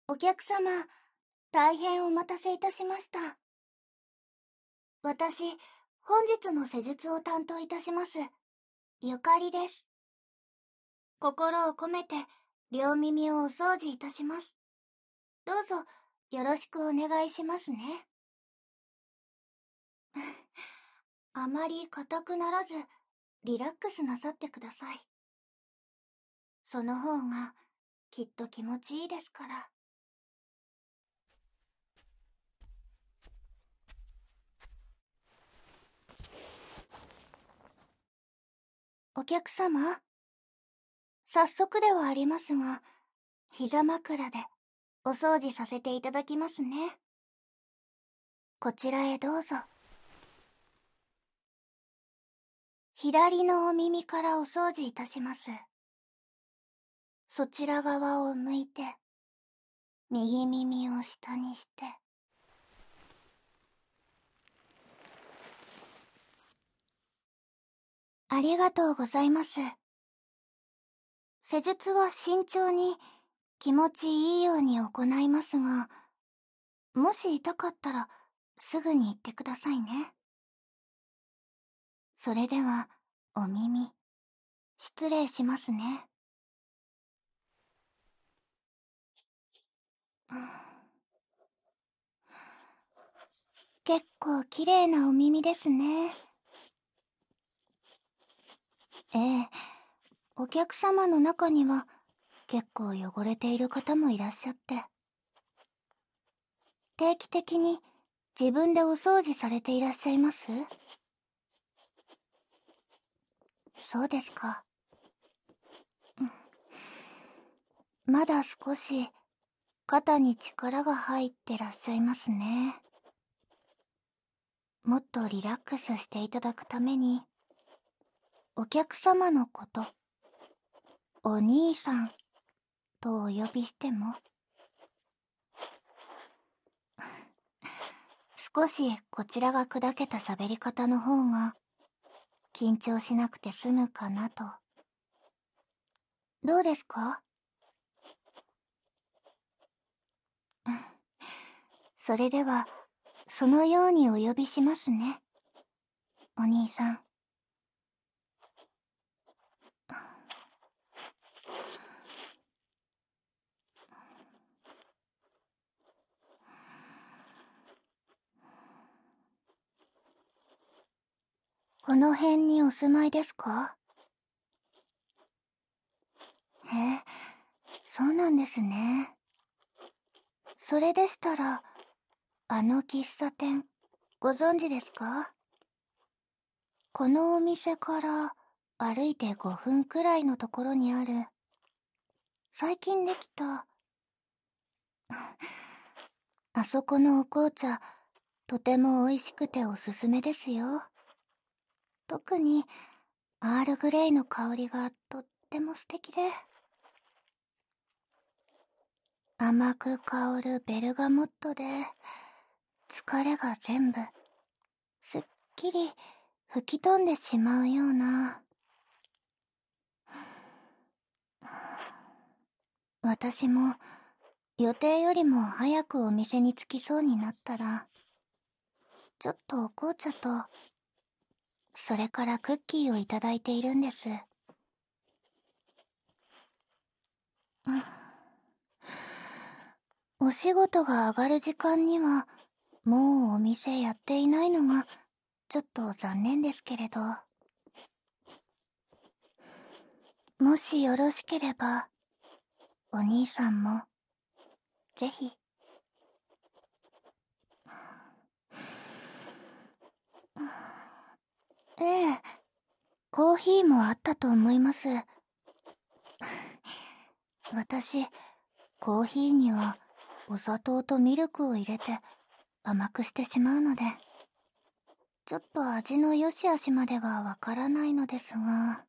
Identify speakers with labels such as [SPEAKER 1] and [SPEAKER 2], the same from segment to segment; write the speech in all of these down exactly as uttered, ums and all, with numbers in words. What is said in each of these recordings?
[SPEAKER 1] お客様、大変お待たせいたしました。私、本日の施術を担当いたします、ゆかりです。心を込めて、両耳をお掃除いたします。どうぞ、よろしくお願いしますね。あまり硬くならず、リラックスなさってください。その方が、きっと気持ちいいですから。お客様、早速ではありますが、膝枕でお掃除させていただきますね。こちらへどうぞ。左のお耳からお掃除いたします。そちら側を向いて、右耳を下にして。ありがとうございます。施術は慎重に気持ちいいように行いますが、もし痛かったらすぐに言ってくださいね。それでは、お耳、失礼しますね。結構綺麗なお耳ですね。ええ、お客様の中には結構汚れている方もいらっしゃって。定期的に自分でお掃除されていらっしゃいます？そうですか。まだ少し肩に力が入ってらっしゃいますね。もっとリラックスしていただくために、お客様のこと、お兄さんとお呼びしても？少しこちらが砕けた喋り方の方が緊張しなくて済むかなと。どうですか？それでは、そのようにお呼びしますね。お兄さん。この辺にお住まいですか？へえ、そうなんですね。それでしたら、あの喫茶店、ご存知ですか？このお店から歩いてごふんくらいのところにある、最近できた、あそこのお紅茶、とても美味しくておすすめですよ。特に、アールグレイの香りがとっても素敵で。甘く香るベルガモットで、疲れが全部、すっきり吹き飛んでしまうような。私も、予定よりも早くお店に着きそうになったら、ちょっとお紅茶と、それからクッキーをいただいているんです。お仕事が上がる時間には、もうお店やっていないのが、ちょっと残念ですけれど。もしよろしければ、お兄さんも、ぜひ。ええ、コーヒーもあったと思います。私、コーヒーにはお砂糖とミルクを入れて甘くしてしまうので、ちょっと味の良し悪しまではわからないのですが。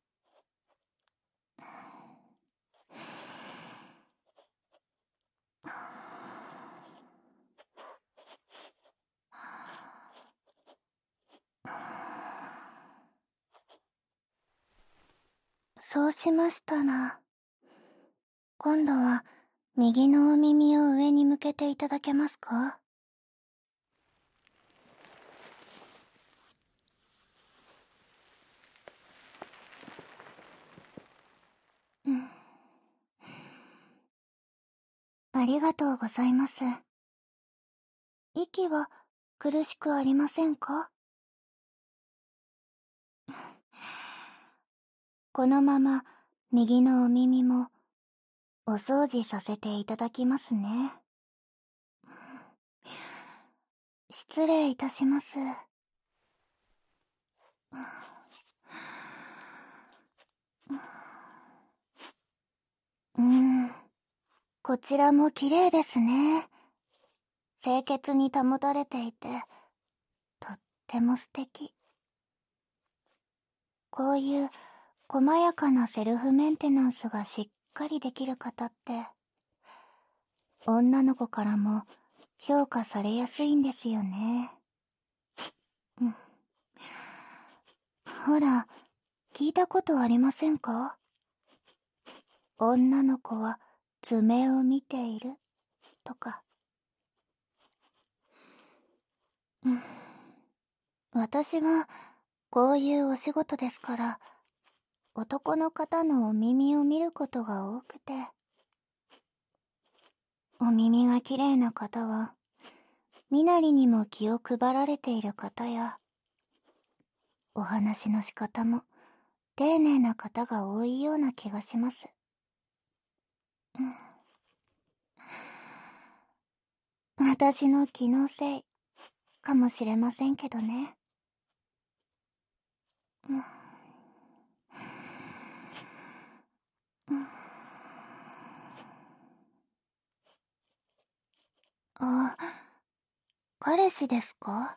[SPEAKER 1] そうしましたら、今度は右のお耳を上に向けていただけますか？うん。ありがとうございます。息は苦しくありませんか？このまま右のお耳もお掃除させていただきますね。失礼いたします。うーん、こちらも綺麗ですね。清潔に保たれていて、とっても素敵。こういう細やかなセルフメンテナンスがしっかりできる方って、女の子からも評価されやすいんですよね。うん。ほら、聞いたことありませんか？女の子は爪を見ているとか。うん。私はこういうお仕事ですから、男の方のお耳を見ることが多くて、お耳が綺麗な方は、身なりにも気を配られている方や、お話の仕方も丁寧な方が多いような気がします。うん、私の気のせいかもしれませんけどね。うん、うん、あ、彼氏ですか？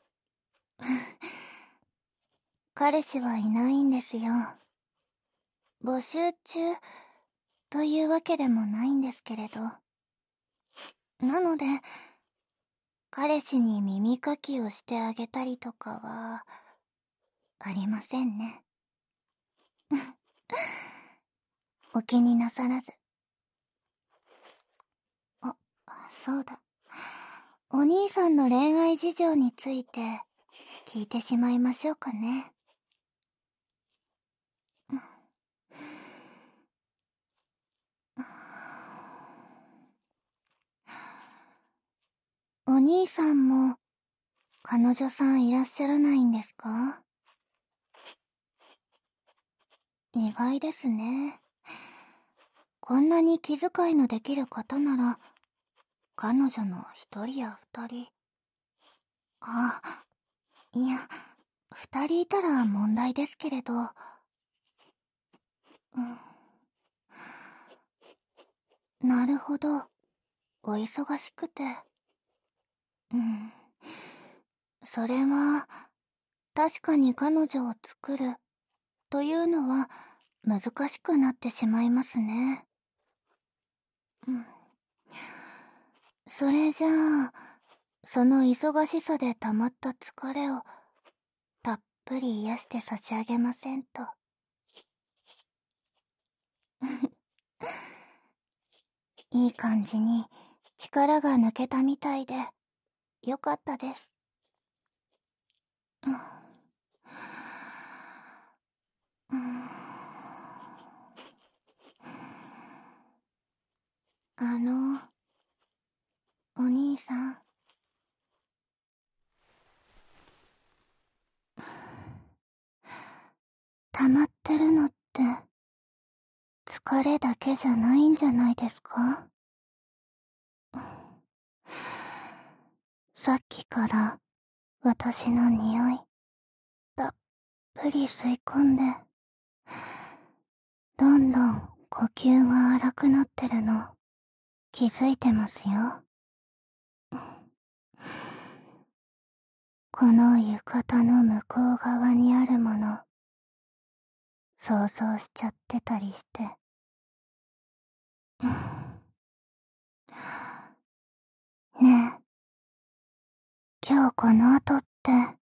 [SPEAKER 1] 彼氏はいないんですよ。募集中というわけでもないんですけれど。なので、彼氏に耳かきをしてあげたりとかは、ありませんね。お気になさらず。あ、そうだ。お兄さんの恋愛事情について聞いてしまいましょうかね。お兄さんも彼女さんいらっしゃらないんですか？意外ですね。こんなに気遣いのできる方なら、彼女の一人や二人。あ、いや、二人いたら問題ですけれど。うん。なるほど。お忙しくて。うん。それは、確かに彼女を作るというのは難しくなってしまいますね。うん。それじゃあ、その忙しさで溜まった疲れをたっぷり癒して差し上げませんと。いい感じに力が抜けたみたいでよかったです。うん。うん。あの、お兄さん。溜まってるのって疲れだけじゃないんじゃないですか？さっきから私の匂いたっぷり吸い込んで、どんどん呼吸が荒くなってるの気づいてますよ。この浴衣の向こう側にあるもの想像しちゃってたりして。ねえ、今日この後って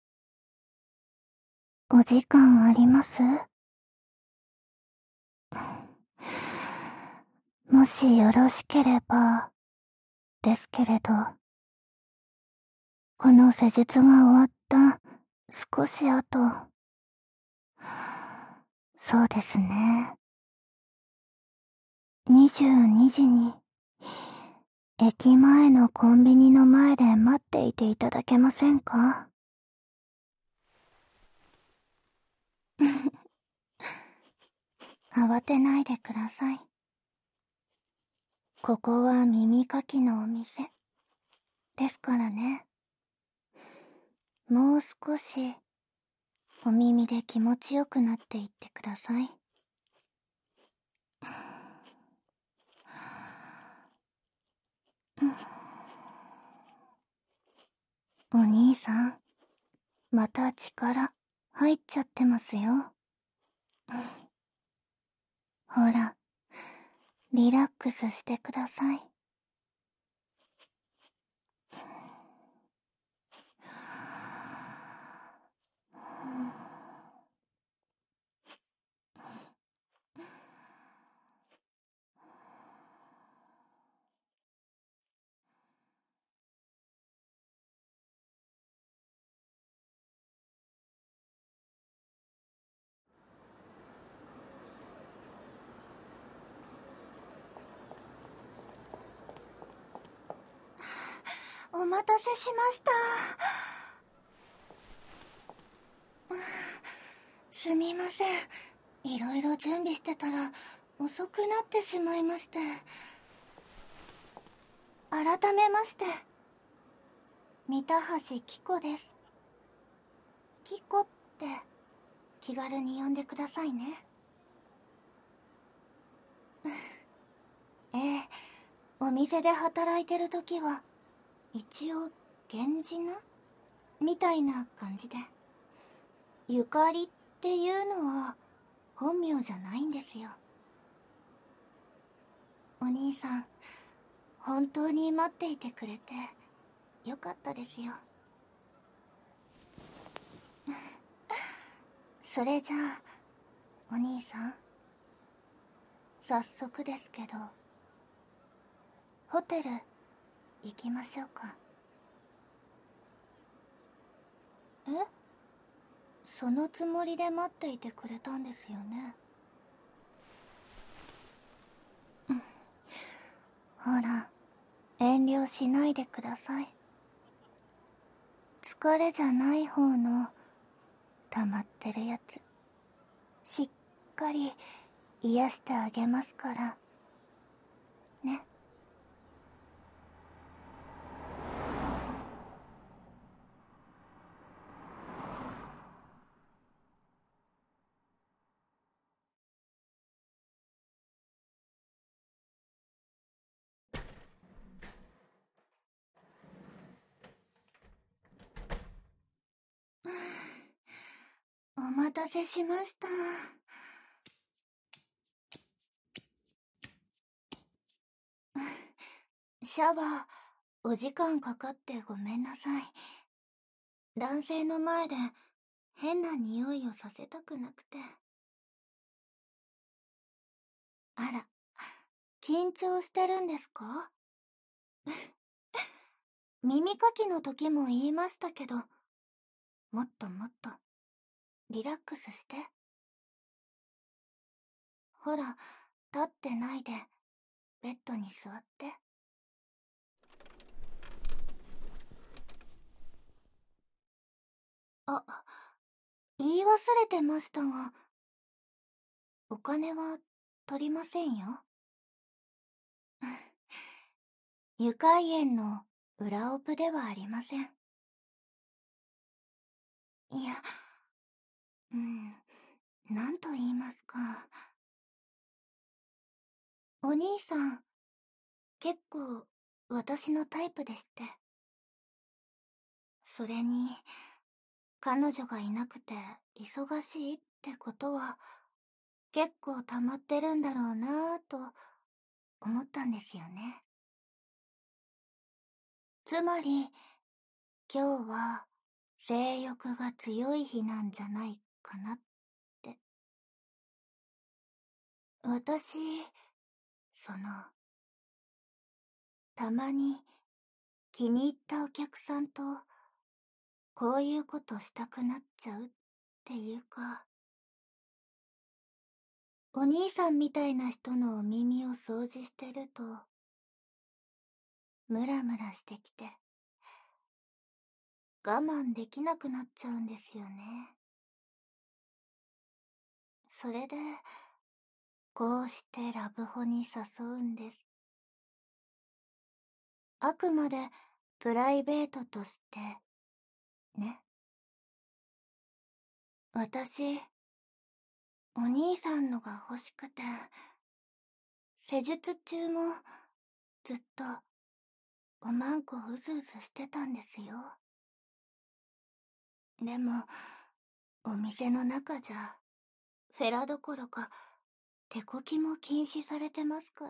[SPEAKER 1] お時間あります？ もしよろしければ、ですけれど、この施術が終わった少し後、そうですね。にじゅうにじに、駅前のコンビニの前で待っていていただけませんか？慌てないでください。ここは耳かきのお店ですからね。もう少しお耳で気持ちよくなっていってください。お兄さん、また力入っちゃってますよ。ほら、リラックスしてください。お待たせしました。すみません。いろいろ準備してたら遅くなってしまいまして。改めまして、三田橋紀子です。紀子って気軽に呼んでくださいね。ええ、お店で働いてる時は一応源氏名みたいな感じで、ゆかりっていうのは本名じゃないんですよ。お兄さん、本当に待っていてくれてよかったですよ。それじゃあお兄さん、早速ですけどホテル行きましょうか。え？そのつもりで待っていてくれたんですよね。ほら、遠慮しないでください。疲れじゃない方の溜まってるやつ、しっかり癒してあげますからね。お待たせしました。シャワー、お時間かかってごめんなさい。男性の前で変な匂いをさせたくなくて。あら、緊張してるんですか？耳かきの時も言いましたけど、もっともっとリラックスして。ほら、立ってないでベッドに座って。あ、言い忘れてましたが、お金は取りませんよ。愉快園の裏オプではありません。いや、うん、なんと言いますか。お兄さん、結構私のタイプでして。それに、彼女がいなくて忙しいってことは、結構溜まってるんだろうなぁと思ったんですよね。つまり、今日は性欲が強い日なんじゃないかなって。私、 その、たまに気に入ったお客さんと、こういうことしたくなっちゃうっていうか、お兄さんみたいな人のお耳を掃除してると、ムラムラしてきて、我慢できなくなっちゃうんですよね。それで、こうしてラブホに誘うんです。あくまでプライベートとして、ね。私、お兄さんのが欲しくて、施術中もずっとおまんこうずうずしてたんですよ。でも、お店の中じゃ、フェラどころか、手こきも禁止されてますから、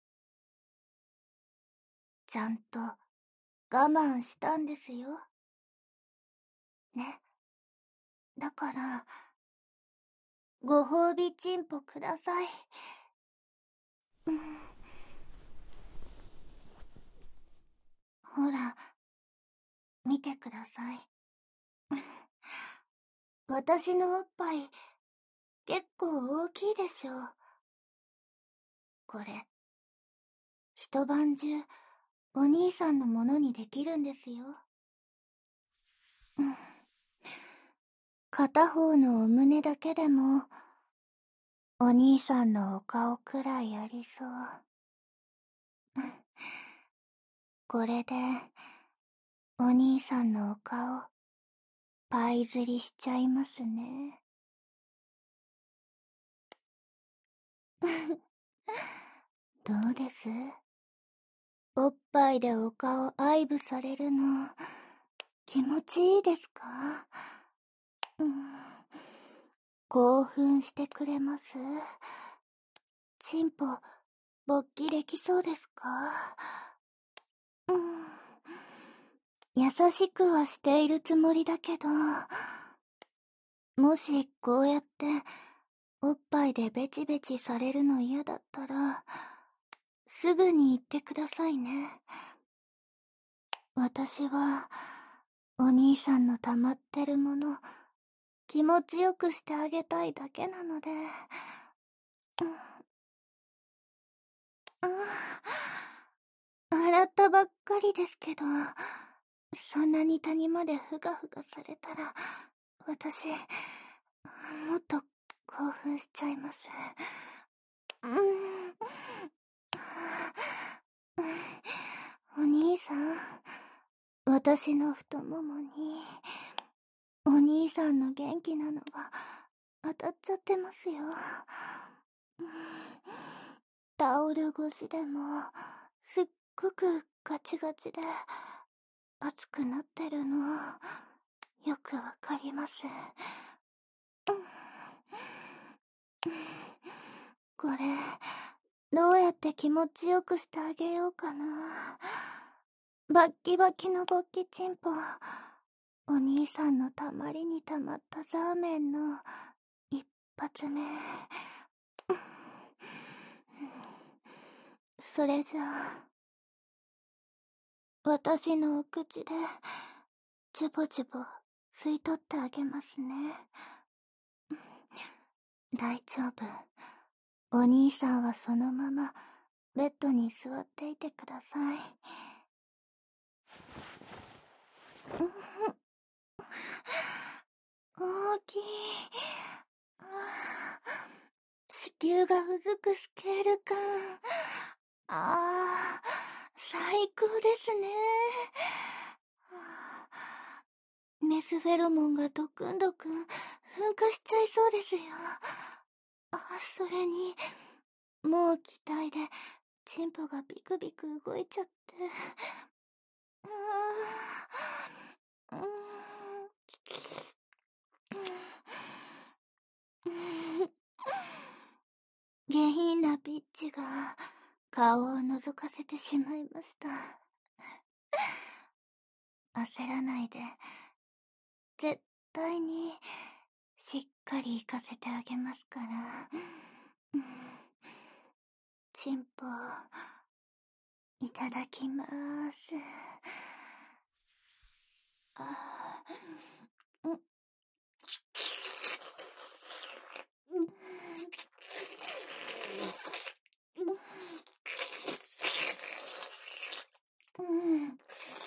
[SPEAKER 1] ちゃんと我慢したんですよ。ね。だから、ご褒美チンポください。うん、ほら、見てください。私のおっぱい、結構大きいでしょ。これ、一晩中、お兄さんのものにできるんですよ。うん、片方のお胸だけでも、お兄さんのお顔くらいありそう。これで、お兄さんのお顔、パイ釣りしちゃいますね。どうです？おっぱいでお顔愛撫されるの、気持ちいいですか？うん、興奮してくれます？チンポ、勃起できそうですか？うん、優しくはしているつもりだけど、もしこうやっておっぱいでベチベチされるの嫌だったら、すぐに言ってくださいね。私は、お兄さんの溜まってるもの、気持ちよくしてあげたいだけなので。うん、洗ったばっかりですけど、そんなに谷までふがふがされたら、私、もっと興奮しちゃいます。うん、お兄さん、私の太ももに、お兄さんの元気なのが当たっちゃってますよ。タオル越しでも、すっごくガチガチで、熱くなってるの、よくわかります。これ、どうやって気持ちよくしてあげようかな。バッキバキの勃起チンポ、お兄さんのたまりにたまったザーメンの一発目。それじゃあ、私のお口で、ジュボジュボ吸い取ってあげますね。大丈夫。お兄さんはそのまま、ベッドに座っていてください。大きい。子宮がうずくスケール感。ああ、最高ですね。メスフェロモンがドクンドクン噴火しちゃいそうですよ。あ、それに、もう期待で、チンポがビクビク動いちゃって。うーん、うーん、下品なピッチが顔を覗かせてしまいました。焦らないで、絶対にしっかり行かせてあげますから。 チンポ、いただきまーす。あー、うん、うん、うん、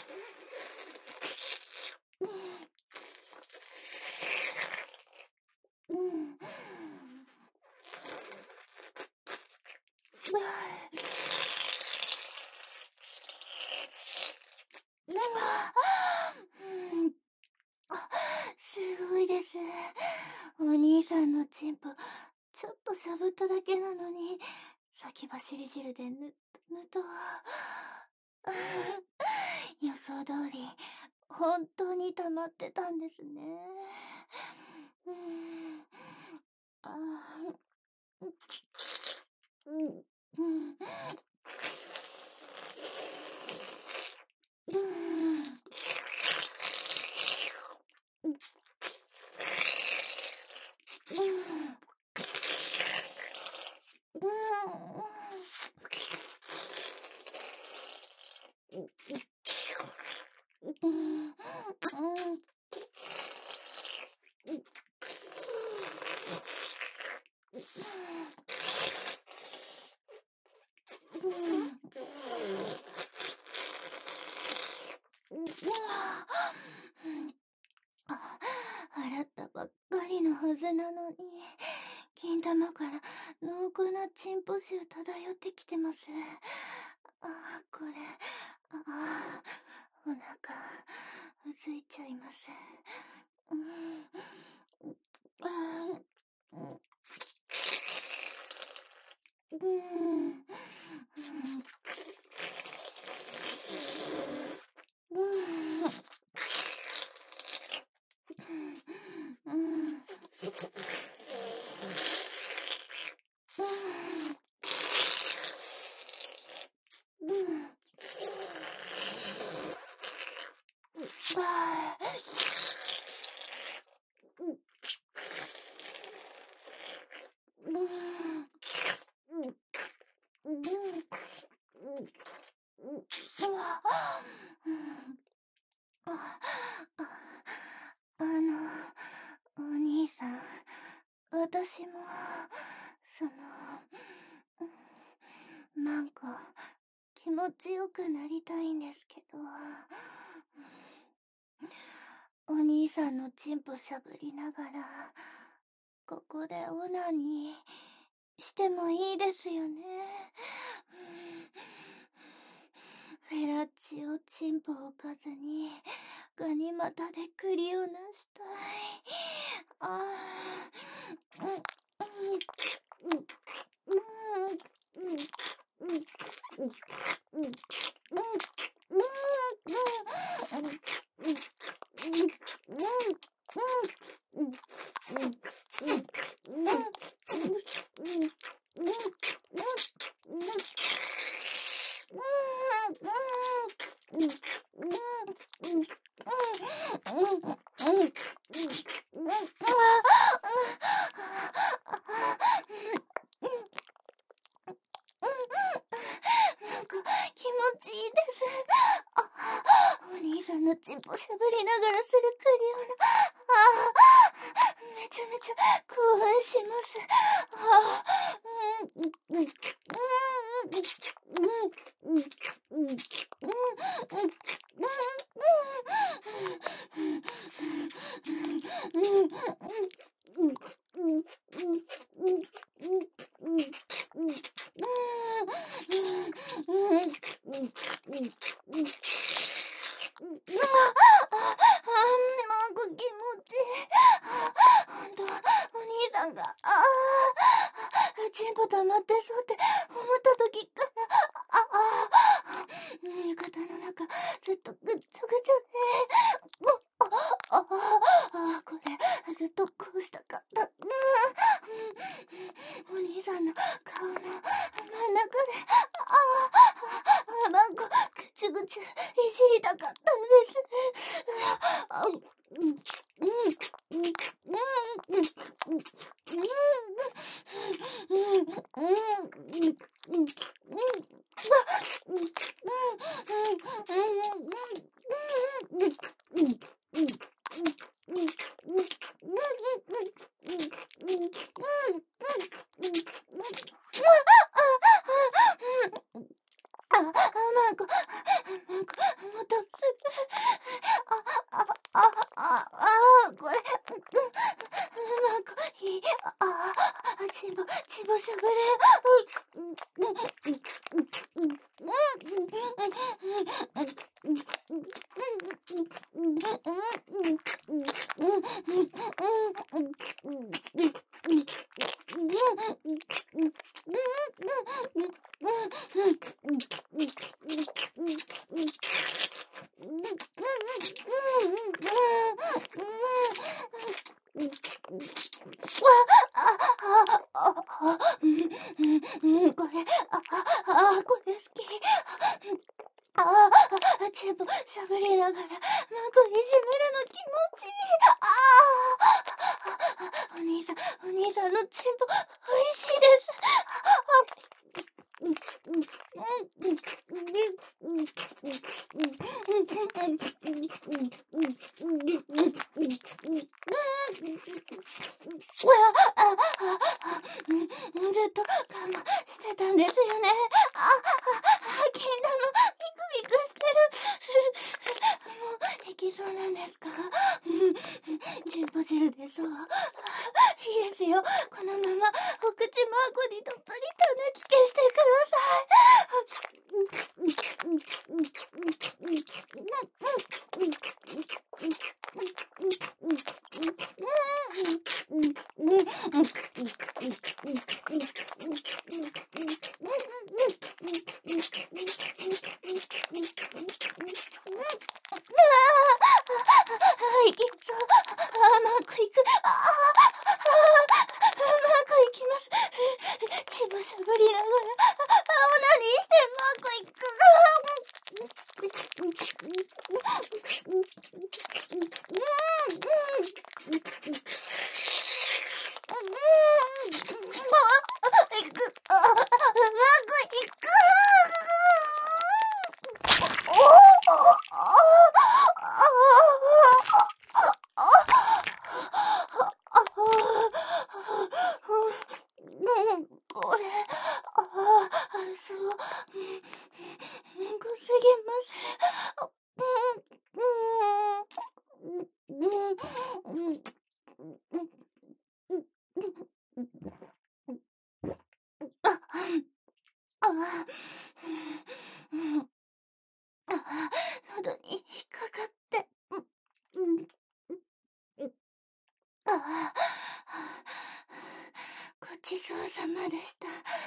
[SPEAKER 1] うん、でも、すごいです。お兄さんのチンポ、ちょっとしゃぶっただけなのに、先走り汁でぬ、ぬと、予想通り、本当に溜まってたんですね。うん、あー、うん、うん、うん、うん、うん、洗ったばっかりのはずなのに、金玉から濃厚なチンポ臭漂ってきてます。ああ、これ、ああ、お腹、うずいちゃいます。うん、あー、うん、うん、うん、うん、うん、あー、うん、うん、うん、あ、あの、お兄さん、私も、その、なんか、気持ちよくなりたいんですけど、お兄さんのチンポしゃぶりながら、ここでオナニーしてもいいですよね。フェラチオチンポをかずに、ガニ股で栗をなしたい。あー、うん、うん、うん、うん、うん、うん、うん、うん、うん、なんか気持ちいいです。あ、お兄さんのチンポしゃぶりながらするクリオナ。あ、めちゃめちゃ興奮します。あ、うん、うん、うん、うん、うん、うん、うん、うん、うん、なんか気持ちいい。ほんと、お兄さんが、ああ、チンポ溜まってそうって思った時から、ああ、浴衣の中、ずっとぐっちょぐちょで、ああ、ああ、これ、ずっとこうしたかった。お兄さんの顔の真ん中で、ああ、なんか、ぐちゅぐちゅいじりたかったんです。あ、うん、うん、うん、うん、うん、うん、うん、うん、うん、うん、 マンコ、マンコ、もっとする。あ、あ、あ、あ、あ、これ、マンコ、いい、あ、あ、チボ、チボしゃぶれ。これ、あ、あ、これ好き。ああ、チボしゃぶりながら、マンコいじめるの気持ちいい。ああ、お兄さん、お兄さんのチボ、おいしいです。ずっと我慢してたんですよね。あ、金玉ビクビクしてる。もういきそうなんですか？チンポ汁でそう。いいですよ。このままお口マークにどっぷり種付けしてください。いきそう。あ、マークいく。ああ、マークいきます。チボしゃぶりながら、オナニーしてマークいく。これ、ああ、そう、濃すぎます。喉に引っかかって。ああ、ごちそうさまでした。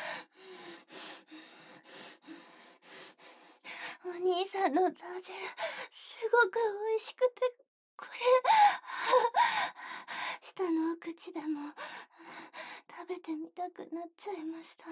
[SPEAKER 1] お兄さんの雑汁、すごく美味しくて、これ、下のお口でも食べてみたくなっちゃいました。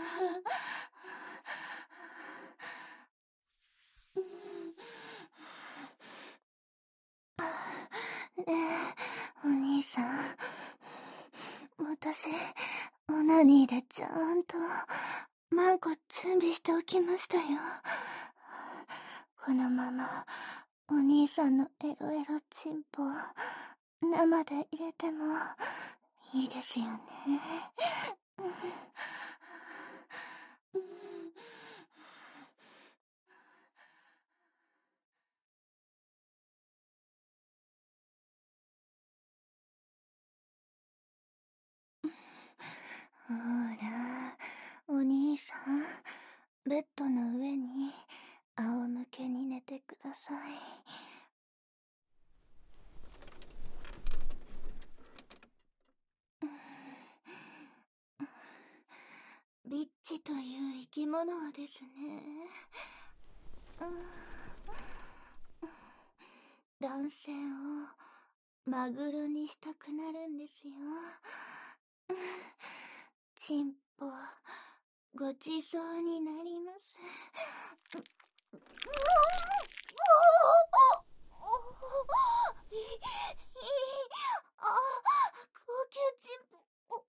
[SPEAKER 1] ねえ、お兄さん。私、オナニーでちゃんと、マンコ準備しておきましたよ。このまま、お兄さんのエロエロチンポ、生で入れても、いいですよね。ほら、お兄さん、ベッドの上に仰向けに寝てください。ビッチという生き物はですね、男性をマグロにしたくなるんですよ。チンポ、ごちそうになります。高級チンポ。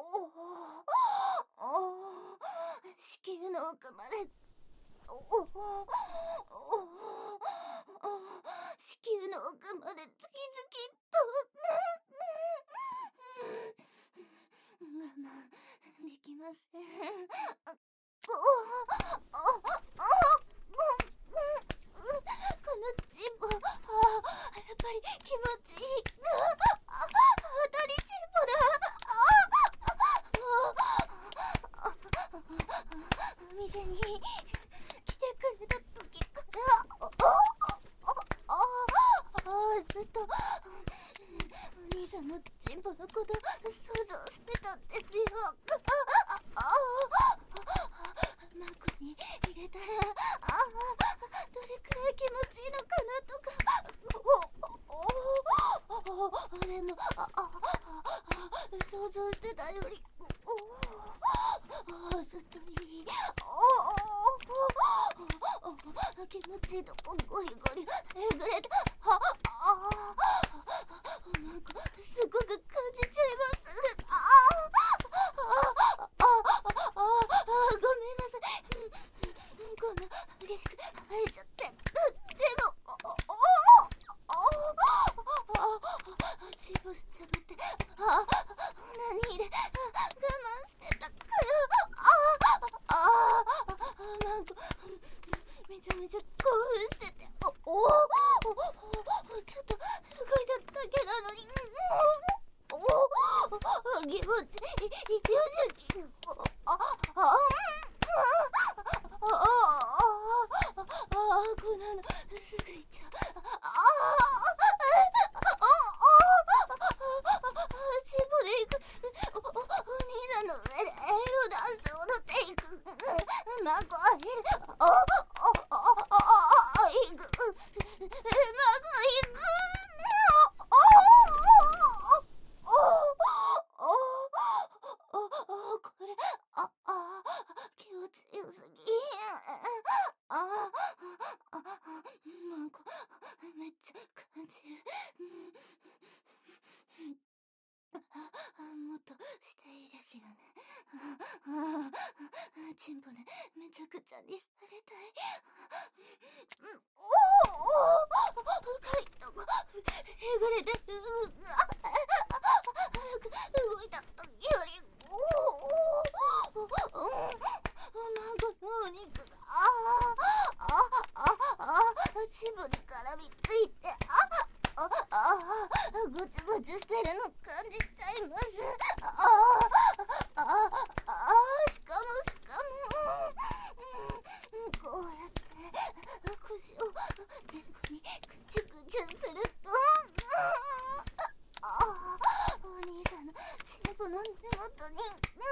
[SPEAKER 1] 子宮の奥まで。子宮の奥まで次々と。我慢できません。 しいとこゴリゴリえぐれて、ああなんかすごく感じちゃいます。ああああああごめんなさい。こんな激しく吐いちゃって。でもおおおチンポしゃぶって、あ何入れ我慢してたかよ。あああなんかめちゃめちゃ興奮してて、おおおちょっとすごいだったけなのに、おお気持ちいいよし、ああああああこんなのすぐいっちゃう。ああチンポでいく。おお兄さんの上でエロダンス踊っていく。マコアヘル、おおおおいく、マコいく。おおおおこれ、ああ気持ちよすぎ。ああマコめっちゃ感じる。もっとしていいですよね。チンポでめちゃくちゃにされたい。おお深いとこえぐれてる。早く動いた時よりおおなんかのお肉がああああチンポに絡みついて、あああごちごちしてるの感じちゃいます。ああああしかもしかも、こうやって腰を前後にクチュクチュすると、ああお兄さんのチンポの根元に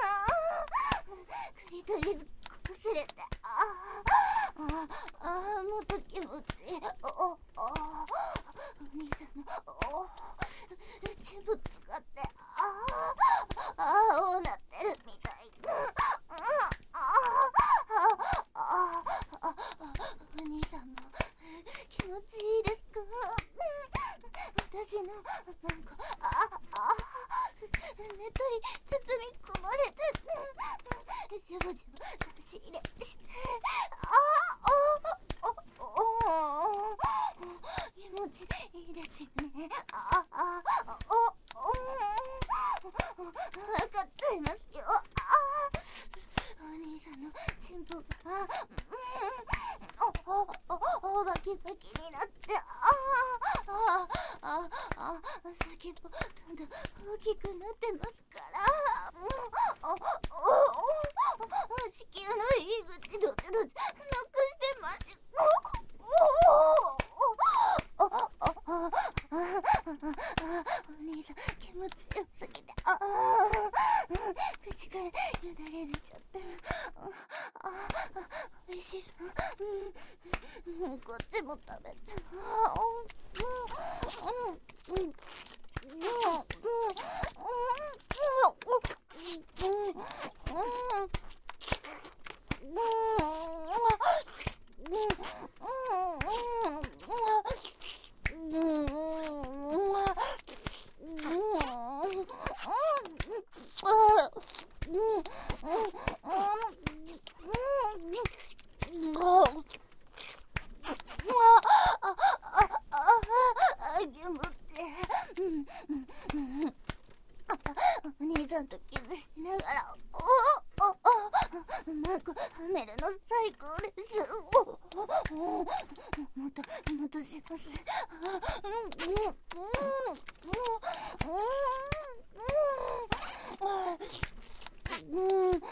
[SPEAKER 1] クリトリス擦れて、ああああもっと気持ちいい。おおお兄さんのおチンポ使って、ああああなってるみたい。ああああお兄さんも気持ちいいですか。私のなんかああねっとり包み込まれて、ジュブジュブ差し入れして、ああおお気持ちいいですよね。ああおお分かっちゃいますよ。あお兄さんのチンポがおおおおバキバキになって、ああああ先っぽどんどん大きくなってますから、おおお子宮の入り口どちどちなくしてます。おおおお兄さん気持ちよすぎて、ああ口からよだれ出ちゃってる。あおいしそう。うんこっちも食べちゃう。うんうんうんお兄さんとキスしながら、おおおおマコはめるの最高です。おおもっともっとします。うんうんうんうんうんうん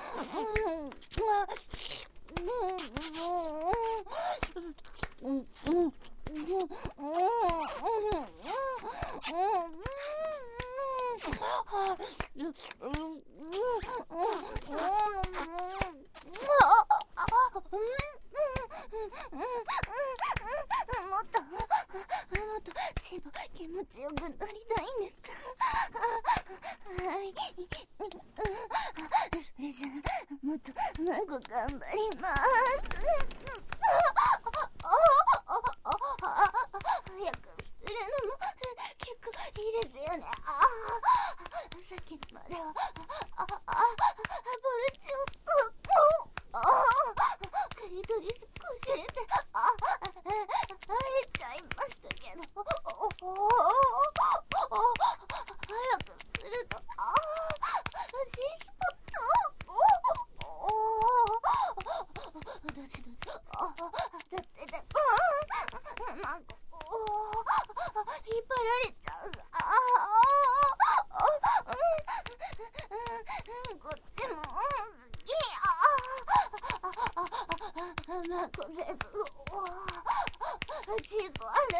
[SPEAKER 1] もっともっとチンポ気持ちよくなりたいんですか。はい、それじゃあもっとマコ頑張ります。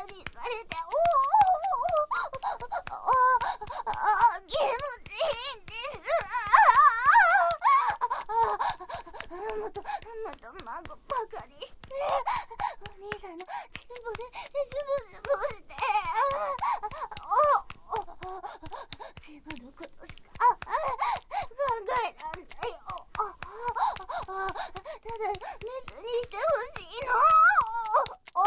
[SPEAKER 1] にされて、おおああ、気持ちいいんです。ああ、もっと、もっと孫バカにして、お兄さんのチンポでズボズボして、おお自分のことしか考えらんないよ。ただ、熱にしてほしいの。お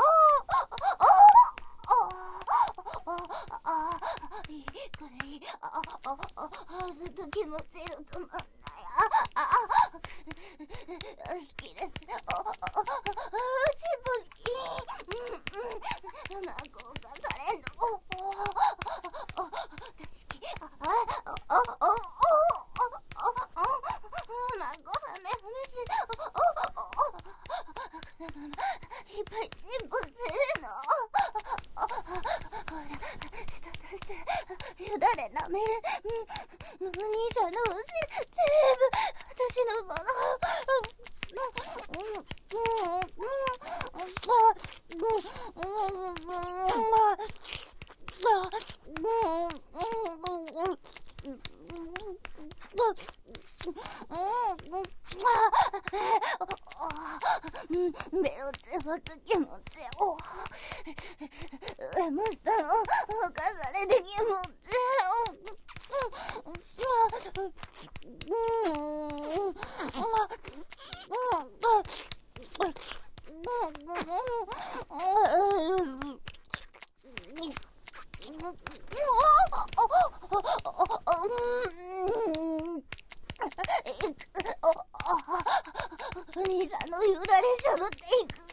[SPEAKER 1] おああ、いい、これいい。ああ、ああ、ずっと気持ちいいの止まんない。ああ、好きです。ああ、チンポ好き。うんうん。孫がされんの。おお大好き。ああ、おおおおおお孫はめほめしい。おおおおいっぱいチンポするの。ほら、舌出してよだれなめる。お兄さんのおし全部私のもの。目をつぶつ気持ちを上も下も犯されて気持ちをお兄さんのよだれしゃぶっていく。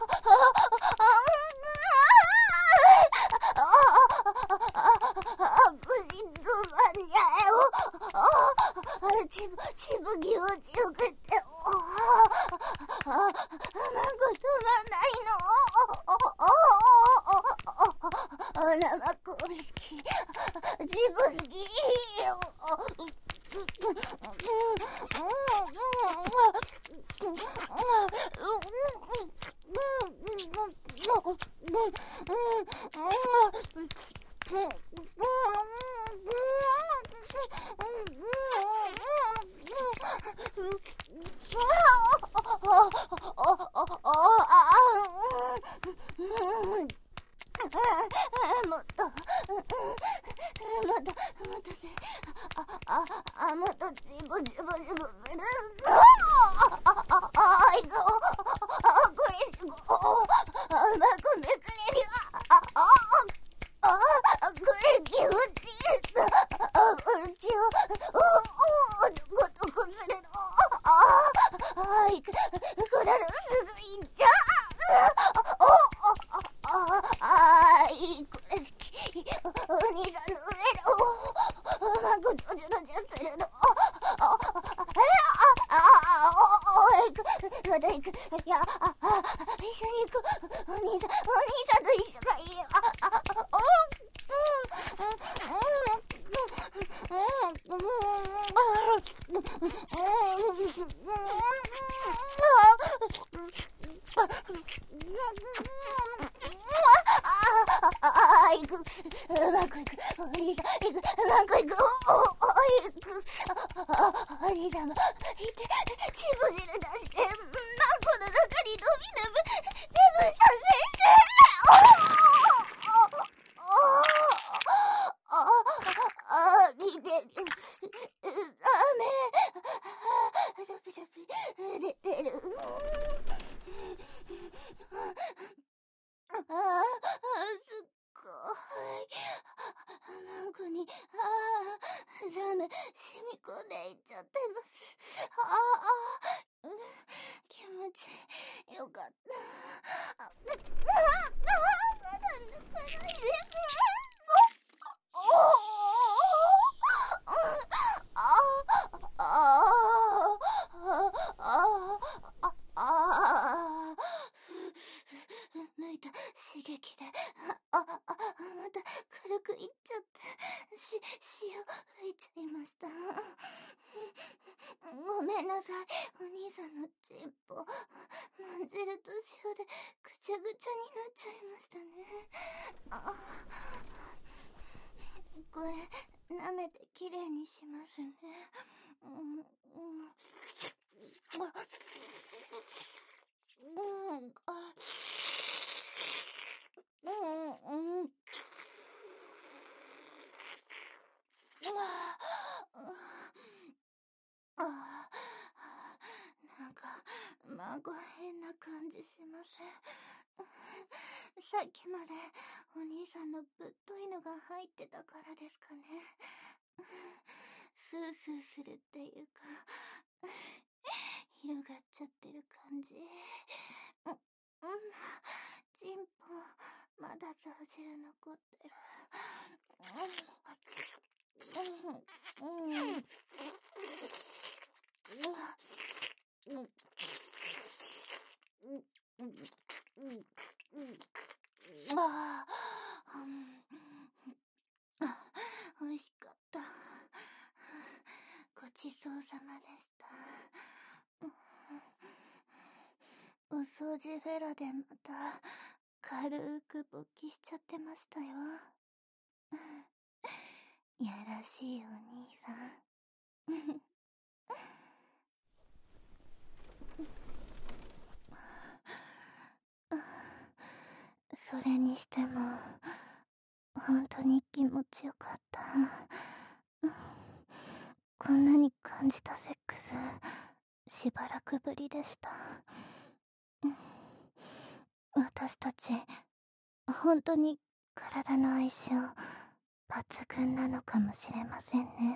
[SPEAKER 1] 心臓さんじゃえ。ちぶ、ちぶ気持ちよくって。なんか止まんないの。生こび好き。ちぶ好き。もっと、もっと、もっとせ、あ、あ、もっとジボジボジボする。ああ、あ、あ、いこう。あ、これしご。あ、うまくめくれる。あ、あ、あ、あ、これ気持ちいい。あ、これ気を、お、お、どこどこするの。あ、あ、いく、これのすぐいっちゃう。お、お、あ、あ、いい、これ好き。お兄さんの上の、うまくドジドジするの。あ、あ、あ、あ、お、お、いく、まだ行く。いや、あ、あ、一緒に行く。お兄さん、お兄さんと一緒がいいよ。あ、あ、お、ああ、いく。うまくいく。お兄さん、いく。うまくいく。お、お、いく。お兄さんも、いて、チブ汁出して、マンコの中に伸び伸び、全部射精して、おおおああ、似てる。ダメ。ドビドビ、出てる。ああ、すっごい。マンコに、ああ、ダメ、染み込んでいっちゃってます。ああ、気持ちよかった。あ、あ、あ、まだ抜かないで。おおああああああ抜いた刺激で、あ、あ、また軽くいっちゃって、し、塩吹いちゃいました。ごめんなさい、お兄さんのチンポ、まんじると塩で口ちゃぐちゃになっちゃいましたね。あ、これ舐めてきれいにしますね。うん、うん、うん、あ、うん、うん、ああ、なんか、なんか変な感じします。さっきまでお兄さんのぶっといのが入ってたからですかね。スースーするっていうか、広がっちゃってる感じ。うん、うん、チンポ、まだザー汁残ってる。うん、うん、うん、うん、うん、うん、うん、ああ、うん、あ、美味しかった。ごちそうさまでした。お掃除フェラでまた軽く勃起しちゃってましたよ。やらしいお兄さん。それにしても本当に気持ちよかった。こんなに感じたセックスしばらくぶりでした。私たち本当に体の相性抜群なのかもしれませんね。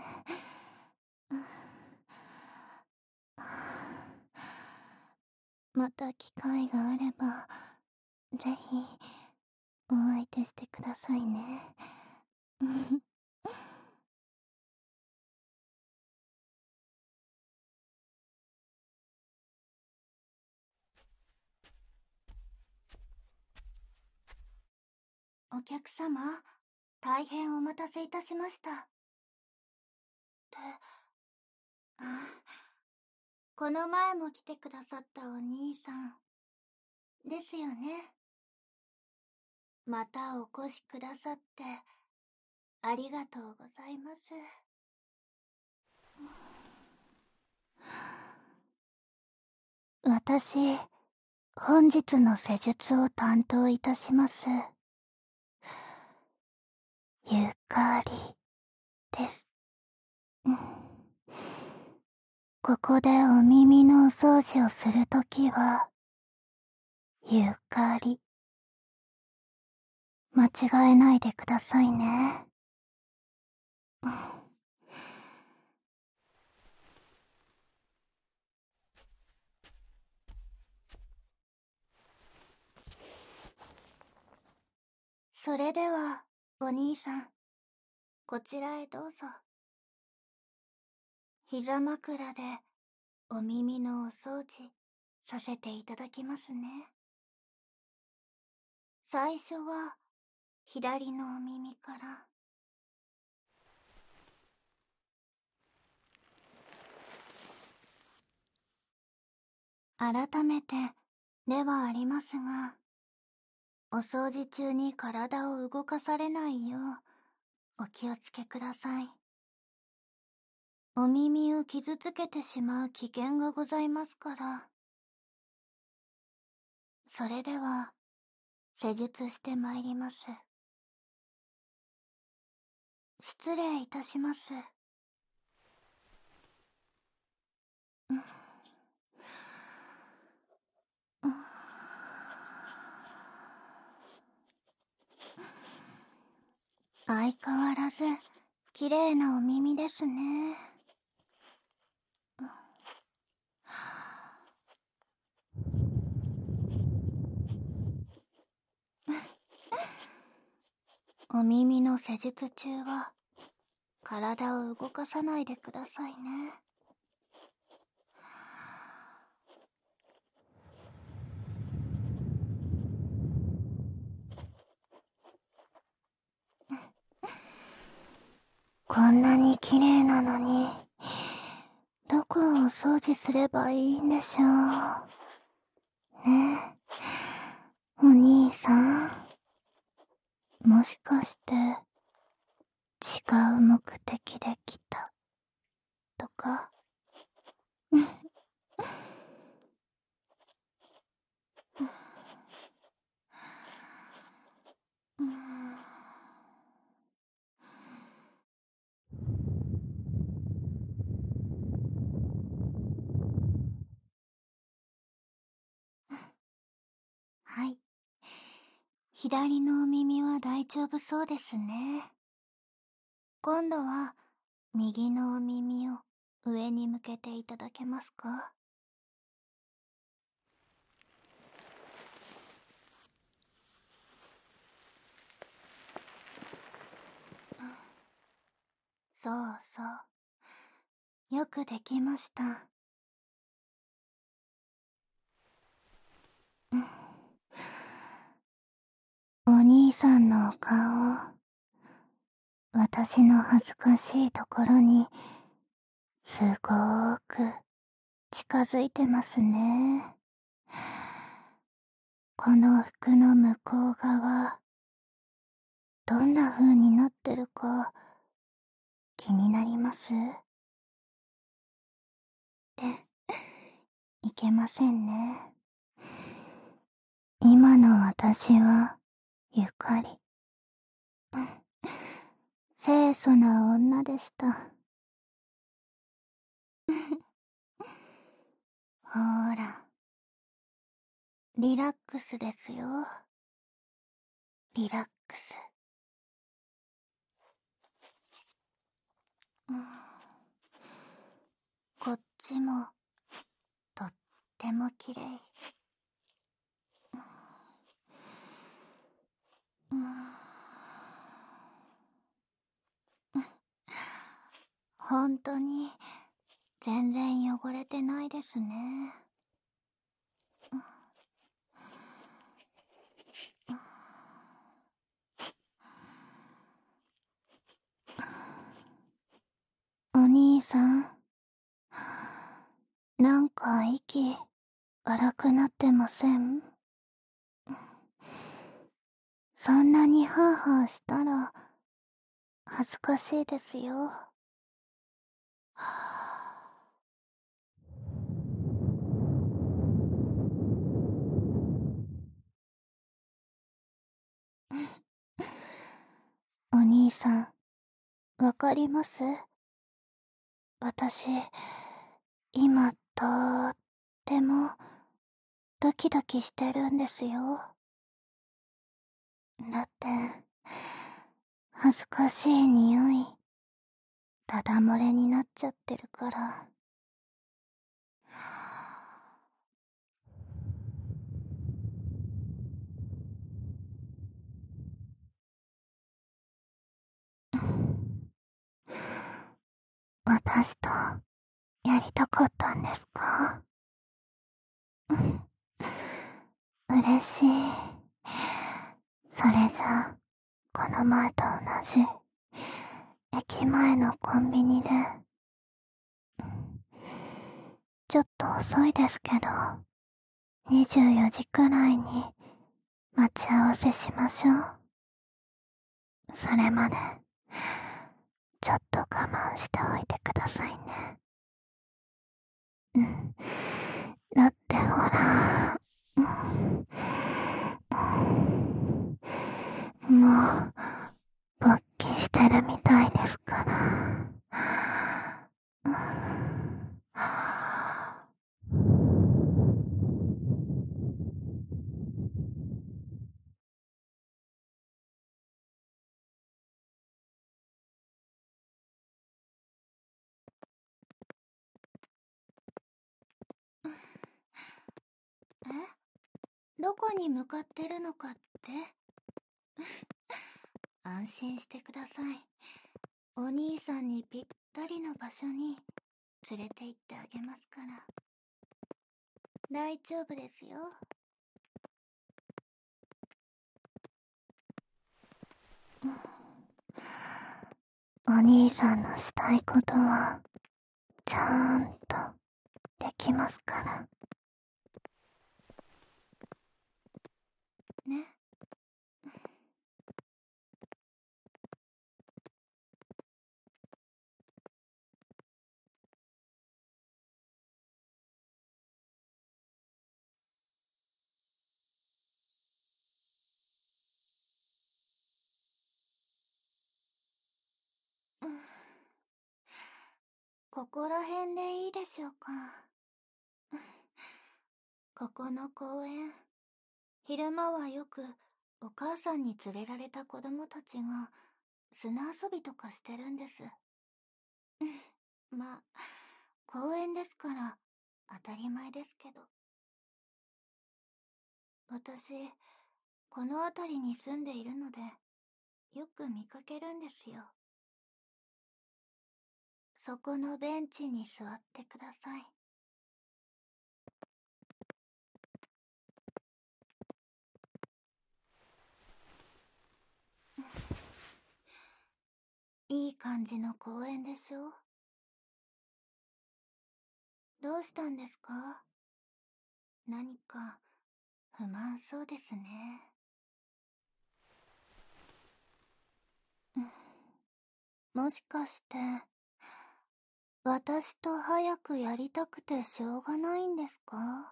[SPEAKER 1] また機会があればぜひお相手してくださいね。お客様、大変お待たせいたしました。って、あ、この前も来てくださったお兄さんですよね。またお越しくださってありがとうございます。私、本日の施術を担当いたします。ゆかりです。うん、ここでお耳のお掃除をするときは、ゆかり。間違えないでくださいね。うん、それでは、お兄さん、こちらへどうぞ。膝枕でお耳のお掃除させていただきますね。最初は左のお耳から。改めてではありますが、お掃除中に体を動かされないようお気をつけください。お耳を傷つけてしまう危険がございますから。それでは施術してまいります。失礼いたします。うん、うん、相変わらず綺麗なお耳ですね。お耳の施術中は体を動かさないでくださいね。こんなに綺麗なのに、どこをお掃除すればいいんでしょう。ねえ、 もしかして違う目的で来たとか？はい。左のお耳は大丈夫そうですね。今度は右のお耳を上に向けていただけますか？そうそう。よくできました。お兄さんのお顔、私の恥ずかしいところにすごーく近づいてますね。この服の向こう側、どんな風になってるか気になります？っていけませんね。今の私はゆかり。清楚な女でした。ほーら、リラックスですよ。リラックス。うん、こっちもとってもきれい。うん、本当に全然汚れてないですね。お兄さん、なんか息荒くなってません？そんなにハーハーしたら恥ずかしいですよ。お兄さん、わかります？私、今とーってもドキドキしてるんですよ。だって、恥ずかしい匂い、ダダ漏れになっちゃってるから。私とやりたかったんですか？嬉しい。それじゃあ、この前と同じ、駅前のコンビニで、ちょっと遅いですけど、にじゅうよじくらいに待ち合わせしましょう。それまで、ちょっと我慢しておいてくださいね。うん。だってほら、うん、もう、勃起してるみたいですから。うん、え？どこに向かってるのかって？安心してください。お兄さんにぴったりの場所に連れて行ってあげますから。大丈夫ですよ。お兄さんのしたいことはちゃんとできますから。ね。 ここら辺でいいでしょうか。ここの公園、昼間はよくお母さんに連れられた子供たちが砂遊びとかしてるんです。まあ、公園ですから当たり前ですけど。私、この辺りに住んでいるので、よく見かけるんですよ。そこのベンチに座ってください。いい感じの公園でしょ？どうしたんですか？何か不満そうですね。もしかして、私と早くやりたくてしょうがないんですか？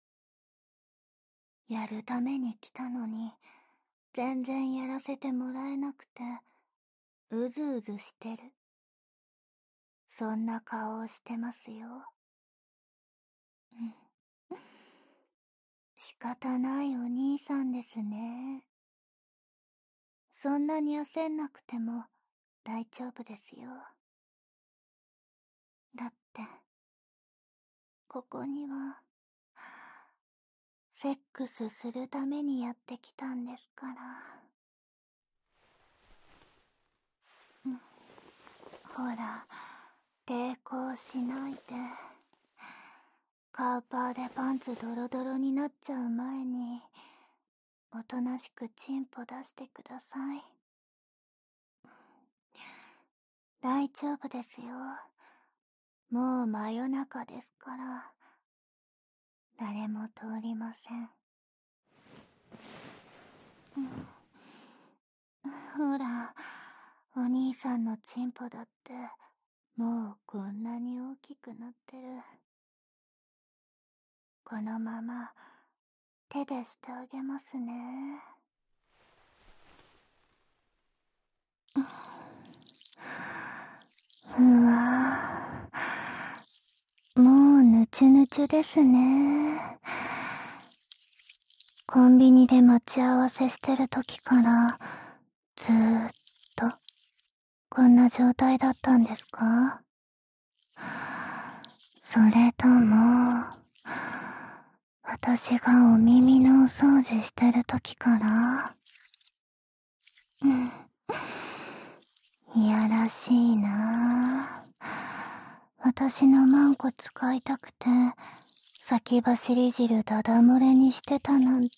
[SPEAKER 1] やるために来たのに、全然やらせてもらえなくて、うずうずしてる。そんな顔をしてますよ。仕方ないお兄さんですね。そんなに焦んなくても大丈夫ですよ。だって、ここには、セックスするためにやってきたんですから。うん、ほら、抵抗しないで。カーパーでパンツドロドロになっちゃう前に、おとなしくチンポ出してください。大丈夫ですよ。もう真夜中ですから、誰も通りません。ほら、お兄さんのチンポだって、もうこんなに大きくなってる。このまま、手でしてあげますね。うわぁ、もうぬちゅぬちゅですね。コンビニで待ち合わせしてる時から、ずーっと、こんな状態だったんですか？それとも、私がお耳のお掃除してる時から、うん、いやらしいなぁ。私のマンコ使いたくて、先走り汁ダダ漏れにしてたなんて。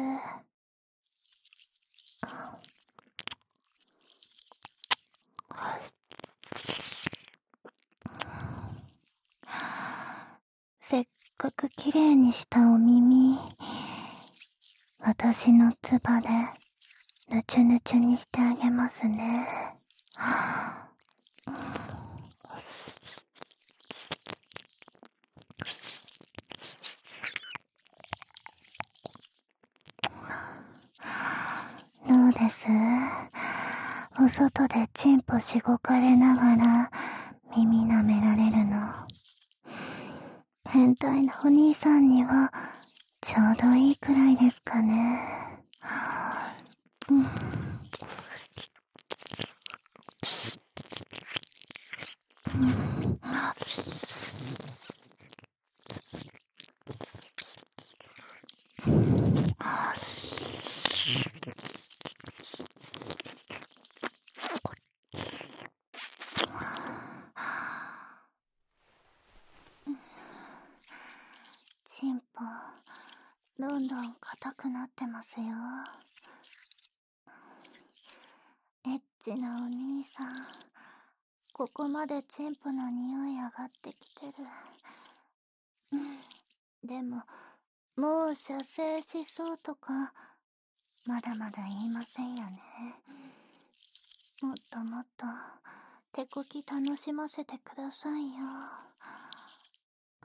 [SPEAKER 1] せっかくきれいにしたお耳、私のつばでぬちゅぬちゅにしてあげますね。どうです？お外でチンポしごかれながら耳舐められるの。変態なお兄さんにはちょうどいいくらいですかね。うん、チンポ、どんどん硬くなってますよ。エッチなお兄さん、ここまでチンポの匂い上がってきてる。うん、でも、もう射精しそうとか、まだまだ言いませんよね。もっともっと、手こき楽しませてくださいよ。うん、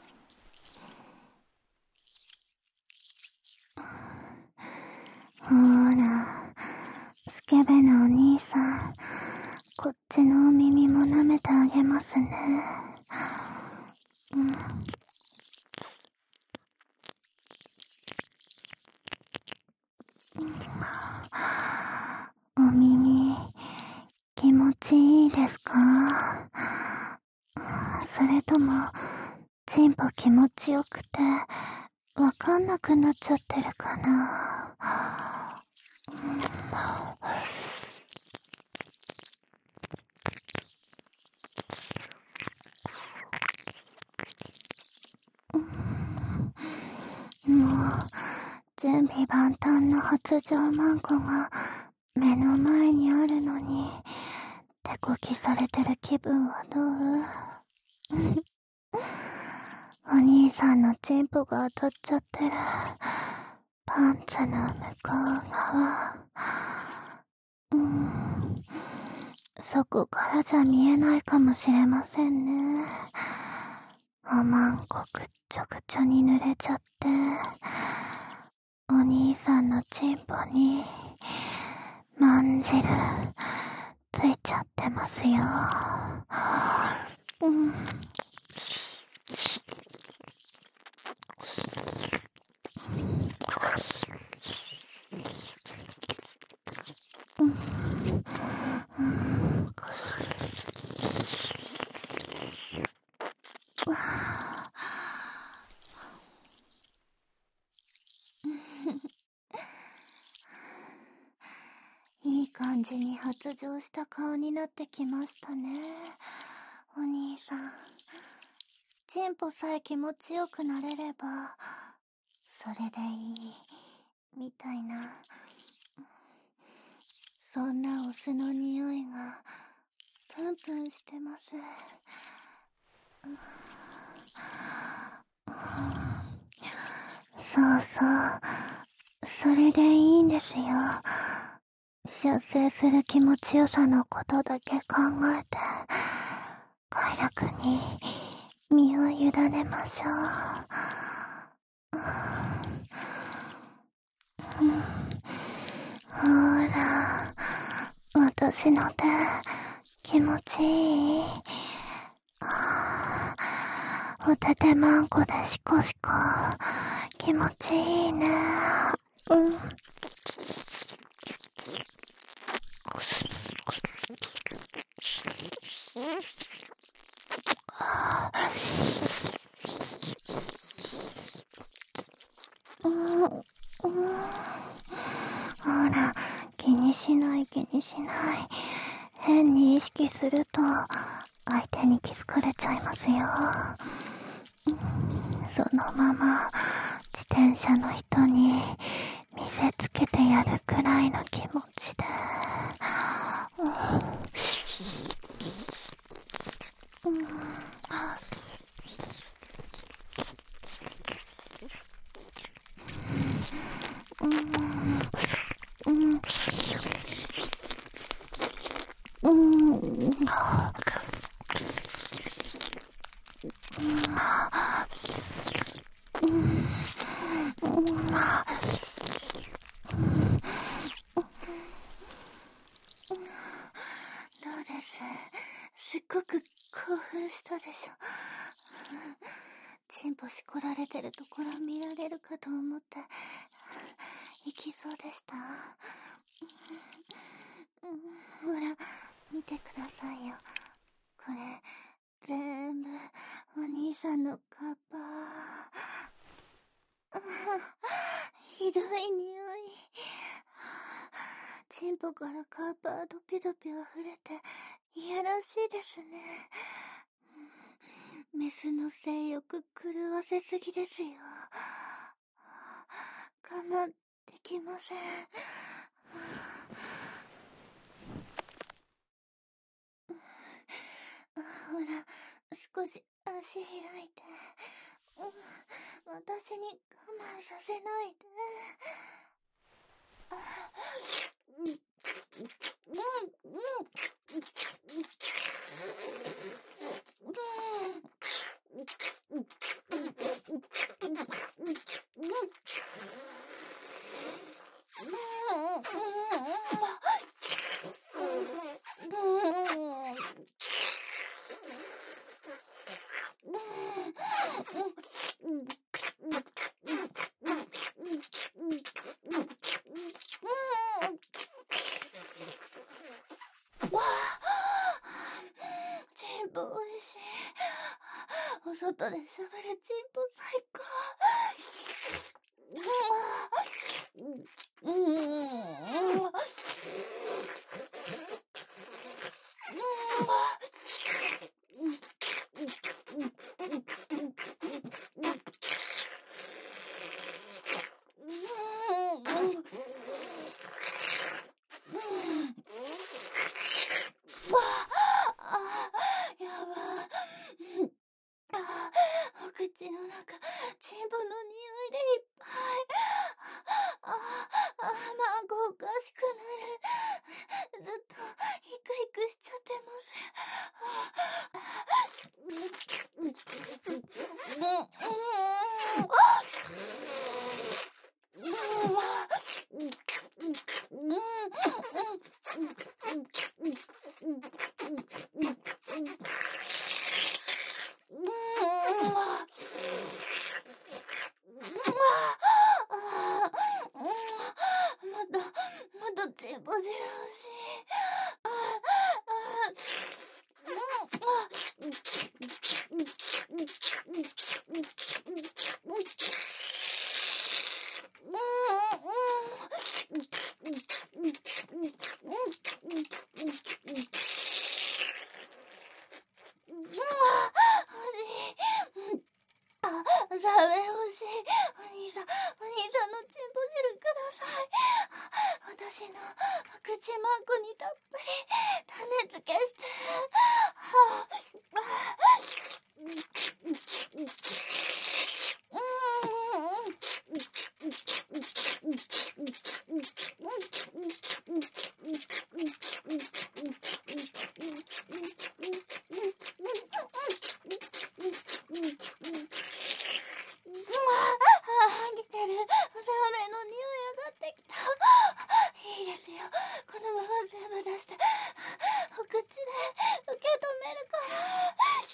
[SPEAKER 1] ほら、スケベなお兄さん、こっちのお耳も舐めてあげますね。 お耳、気持ちいいですか？それとも、チンポ気持ちよくて、わかんなくなっちゃってるかな？もう、準備万端の発情マンコが目の前にあるのに、手こきされてる気分はどう？お兄さんのチンポが当たっちゃってるパンツの向こう側。うーん、そこからじゃ見えないかもしれませんね。おまんこぐっちょぐちょに濡れちゃって、お兄さんのチンポにまんじるついちゃってますよ。うん。いい感じに発情した顔になってきましたね、お兄さん。チンポさえ気持ちよくなれれば、それでいい、みたいな。そんなオスの匂いが、プンプンしてます。そうそう、それでいいんですよ。射精する気持ちよさのことだけ考えて、快楽に身を委ねましょう。うん、ほら、私の手、気持ちいい？おててまんこでシコシコ、気持ちいいね。うん。うん、うん、ほら、気にしない気にしない。変に意識すると、相手に気づかれちゃいますよ。うん、そのまま、自転車の人に見せつけてやるくらいの気持ちで。うん、うん、うん、うん、うん、どうです？すっごく興奮したでしょ。チンポしこられてるところ見られるかと思って、行きそうでした。ほら、見てくださいよ。これ、全部、お兄さんのカッパー。ひどい匂い。チンポからカーパードピドピ溢れて、いやらしいですね。メスの性欲狂わせすぎですよ。我慢できません。ほら、少し足開いて。私に我慢させないで。 お外でしゃべるチンポ最高。うん。うん。やばい。ああ、お口の中、チンポの匂いでいっぱい。ああ、孫おかしくなる。ずっと、ヒクヒクしちゃってます。まだ、まだチンポ汁欲しい。あ、ザメ欲しい。お兄さん、お兄さんのチンポ汁ください。私の口マークにたっぷり種付けして。はあ、来てる。ザメの匂い上がってきた。いいですよ。このまま全部出して、お口で受け止めるから。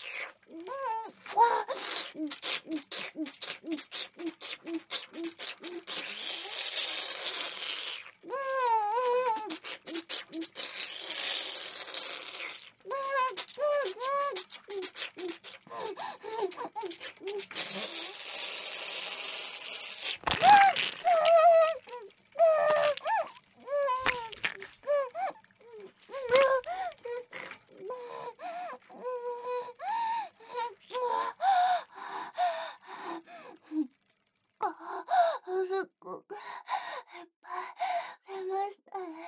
[SPEAKER 1] すっごくいっぱい出ましたね。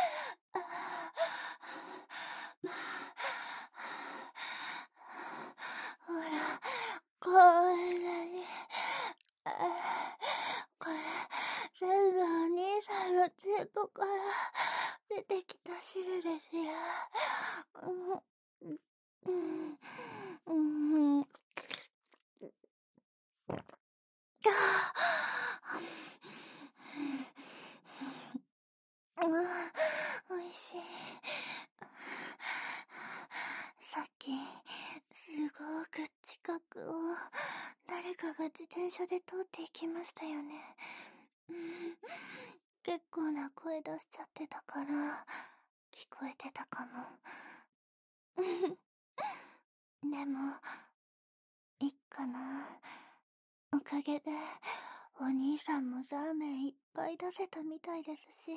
[SPEAKER 1] ほら、こんなに。これ、全部お兄さんのチンポから出てきた汁ですよ。うん。うん。うん、おいしい。さっき、すごく近くを誰かが自転車で通っていきましたよね。うん、結構な声出しちゃってたから、聞こえてたかも。でも、いっかな。おかげで、お兄さんもザーメンいっぱい出せたみたいですし。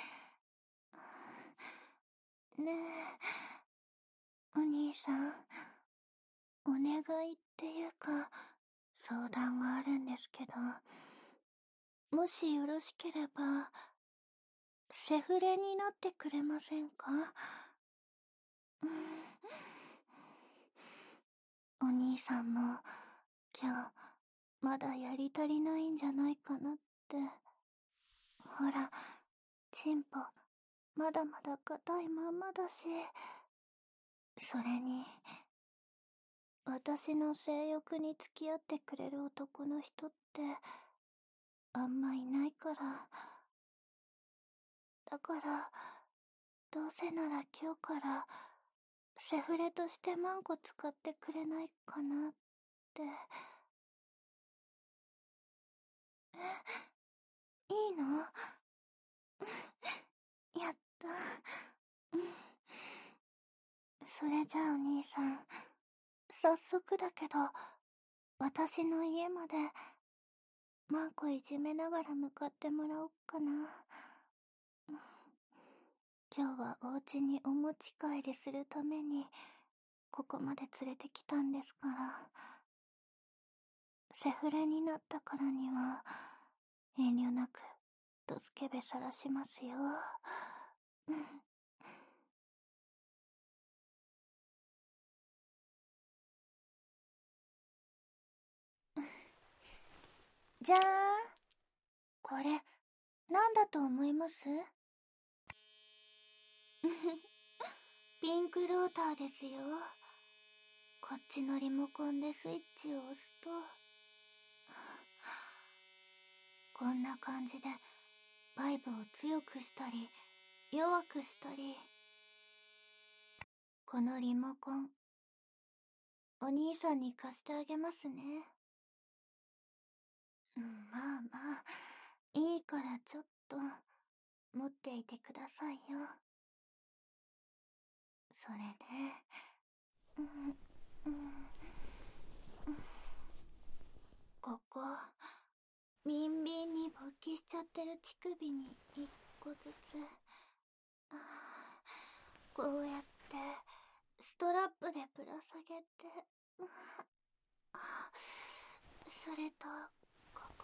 [SPEAKER 1] ねえ、お兄さん、お願いっていうか、相談があるんですけど、もしよろしければ、セフレになってくれませんか？うん、お兄さんも、今日、まだやり足りないんじゃないかなって。ほら、チンポ、まだまだ硬いまんまだし、それに、私の性欲に付き合ってくれる男の人って、あんまいないから。だから、どうせなら今日から、セフレとしてマンコ使ってくれないかなって。え、いいの？やった。うん。それじゃあお兄さん、早速だけど、 私の家までマンコいじめながら向かってもらおっかな。今日はお家にお持ち帰りするためにここまで連れてきたんですから。セフレになったからには遠慮なくドスケベさらしますよ。じゃーん。これなんだと思います？ピンクローターですよ。こっちのリモコンでスイッチを押すと、こんな感じでバイブを強くしたり弱くしたり。このリモコンお兄さんに貸してあげますね。まあまあいいからちょっと持っていてくださいよ。それで、うんうんうん、ここビンビンに勃起しちゃってる乳首に一個ずつ、あこうやってストラップでぶら下げて、それとここ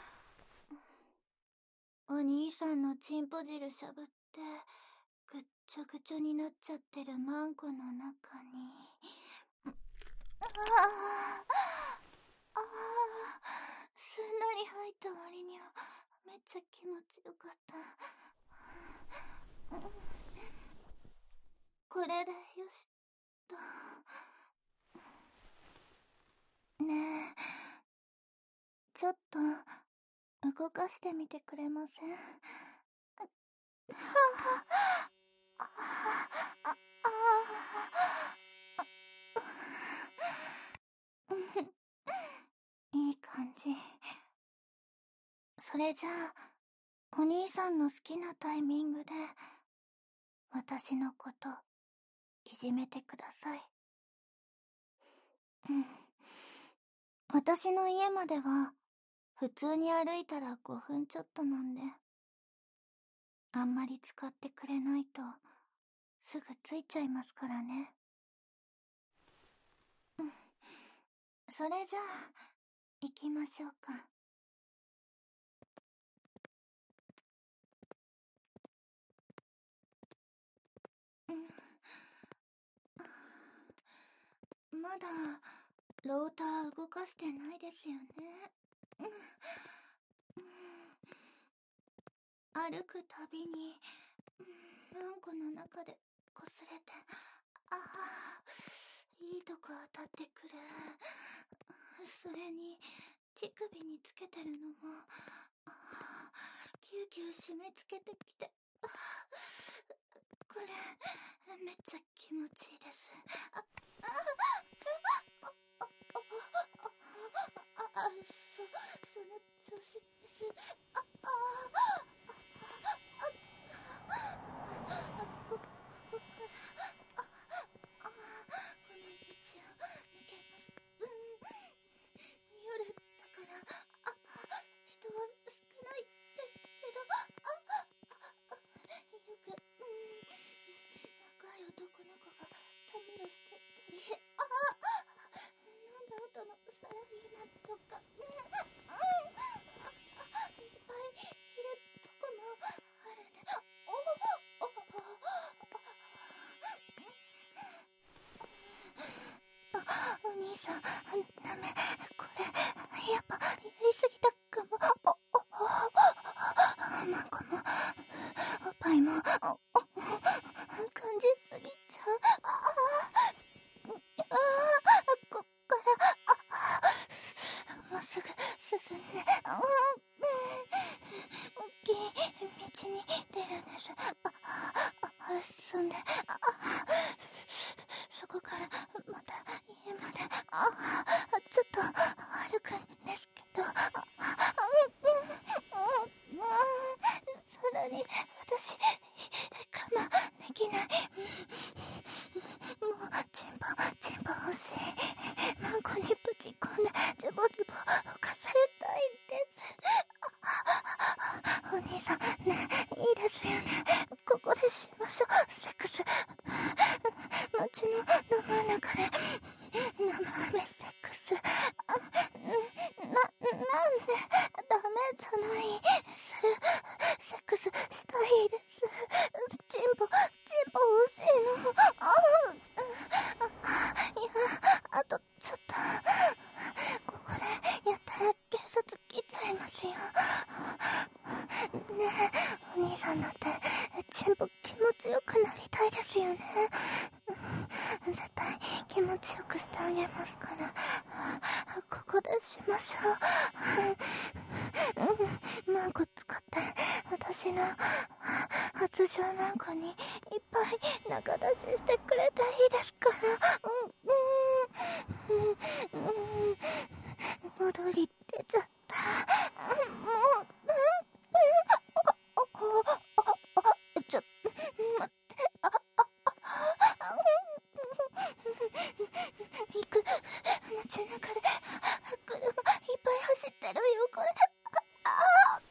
[SPEAKER 1] お兄さんのチンポ汁しゃぶってぐっちょぐちょになっちゃってるマンコの中に、ああああ、すんなり入った割にはめっちゃ気持ちよかった。これでよしと。ねえ、ちょっと動かしてみてくれません？はあ、ああ、あいい感じ。それじゃあお兄さんの好きなタイミングで私のこといじめてください。うん。私の家までは普通に歩いたらごふんちょっとなんで、あんまり使ってくれないとすぐ着いちゃいますからね。うん。それじゃあ行きましょうか。うん、まだローター動かしてないですよね。うん、歩くたびにうんこの中でこすれて、ああいいとこ当たってくる。それに乳首につけてるのもぎゅうぎゅう締め付けてきて、これめっちゃ気持ちいいです。ああああそその調子です。ああこここからああこの道を抜けます。うん夜だからあ人は少ないですけど、あよく、うん、若い男の子がたむろしてたり、あ飲んだ後のサラリーマンとか、うん、うん、いっぱいいるとこもあるね。おおおあお兄さんダメ、これやっぱやりすぎたかも。おおおマコもおっぱいもおお感じすぎちゃう。あああこっからあまっすぐ進んで、うん、大きい道に出るんです。ああ進んで、あそこからまた家まで、あちょっと歩くんですけど、あさらに私我慢できない。もうチンポチンポ欲しい。マンコにぶち込んでちょチンポ、チンポ欲しいの。あいや、あとちょっと。ここでやったら警察来ちゃいますよ。ねえ、お兄さんだってチンポ気持ちよくなりたいですよね。絶対気持ちよくしてあげますから、ここでしましょう。マンコ使って私の発情マンコにいっぱい中出ししてくれていいですから。うんうんうん、踊り出ちゃった。もう、ちょっと待って。行く街中で車いっぱい走ってるよこれ。あ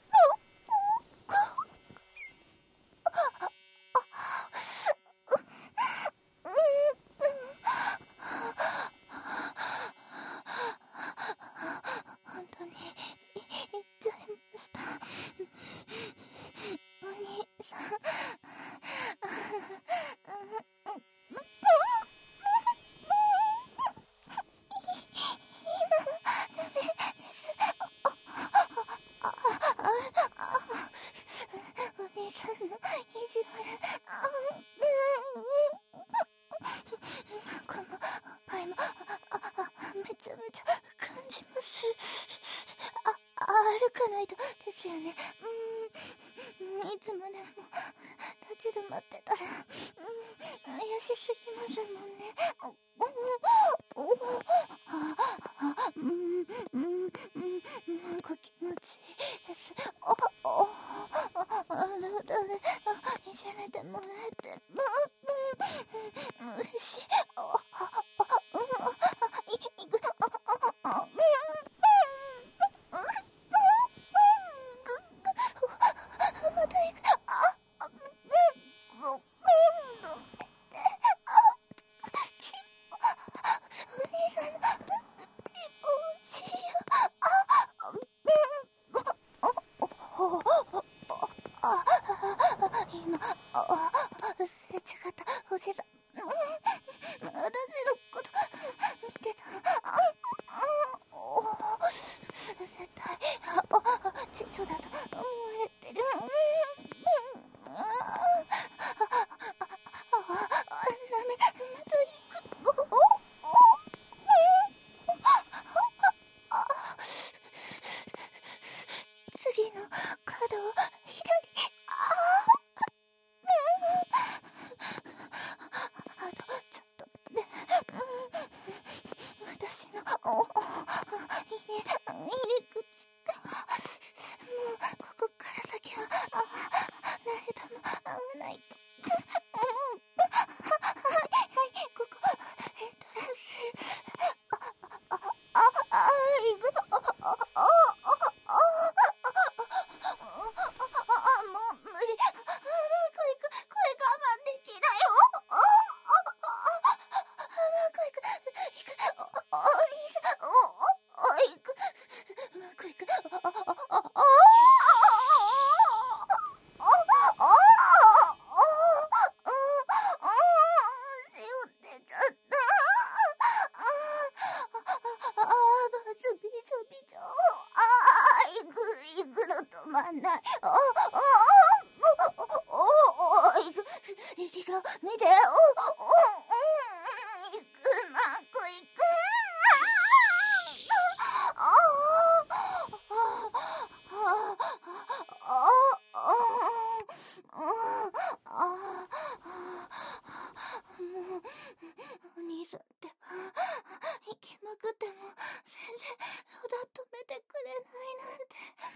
[SPEAKER 1] 本当に行っちゃいました。お兄さん。お兄さんの意地悪。このおっぱいもめちゃめちゃ感じます。あ、歩かないとですよね。うん、いつまでも立ち止まってたら、うん、怪しすぎますもんね。おおおああうんうんうんなんか気持ちいいです。おおああるだねいじめてもらえてうんうん嬉しい。おああうんいいくあああうんまた行く。ああうんごめんちお兄さんのちおしいよ。ああ今あすれ違ったおじさん私のこと見てた。ああ絶対ちちょだと思われてる。ああダメまた行く。次の角を左。ああとちょっとで、私のお家入り口がもうここから先はあ誰とも会わないと。はいここエントランス。ああ行くの。ああああもう無理。これこれ我慢できないよ。ああうまくいくいくおお兄さんおおいくうまくいくあああああ塩出ちゃった。ああバスびしょびしょ。ああ行く行くの止まんない。ああおおおいくリリが見ておお行くマーク行く。ああもうお兄さんって行きまくっても全然育止めてくれないなんて。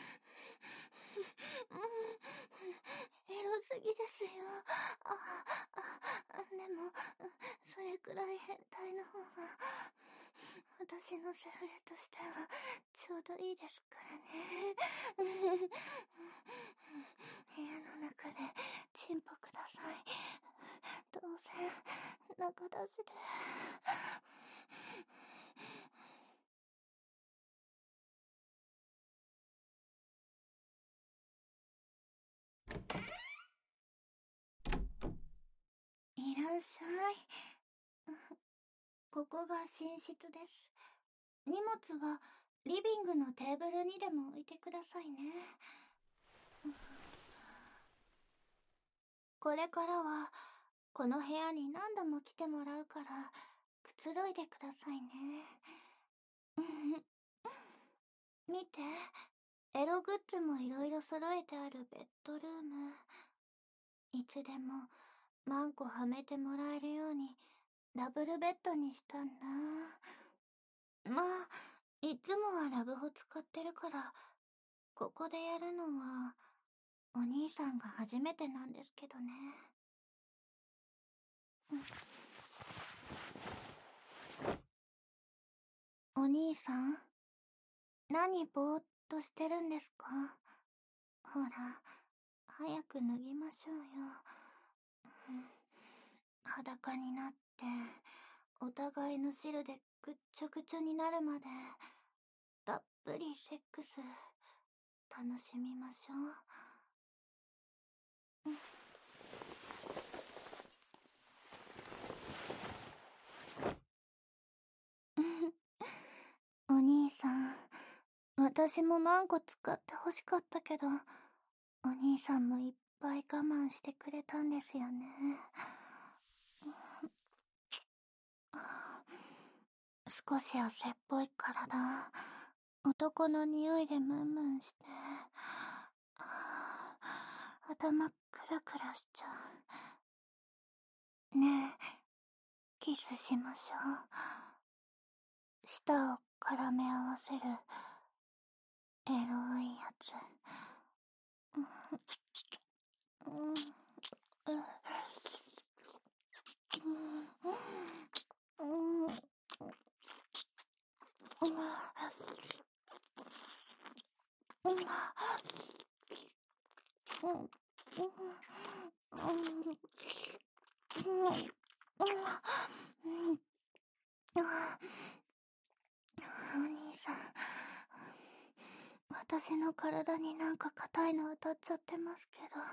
[SPEAKER 1] エロすぎですよ。ああでもそれくらい変態の方が私のセフレとしてはちょうどいいですからね。部屋の中でチンポください。どうせ中出しで。 らっしゃい。ここが寝室です。荷物はリビングのテーブルにでも置いてくださいね。これからはこの部屋に何度も来てもらうからくつろいでくださいね。見て、エログッズもいろいろ揃えてあるベッドルーム。いつでもマンコはめてもらえるようにダブルベッドにしたんだ。まあ、いつもはラブホ使ってるから、ここでやるのはお兄さんが初めてなんですけどね。お兄さん、何ぼーっとしてるんですか？ほら、早く脱ぎましょうよ。裸になって、お互いの汁でぐっちょぐちょになるまで、たっぷりセックス、楽しみましょう。お兄さん、私もマンコ使って欲しかったけど、お兄さんもいっぱい我慢してくれたんですよね。少し汗っぽい体、男の匂いでムンムンして、頭クラクラしちゃう。ねえ、キスしましょう。舌を絡め合わせる、エロいやつ。うん、うん、うん、うん、お兄さん、私の体になんか硬いの当たっちゃってますけど。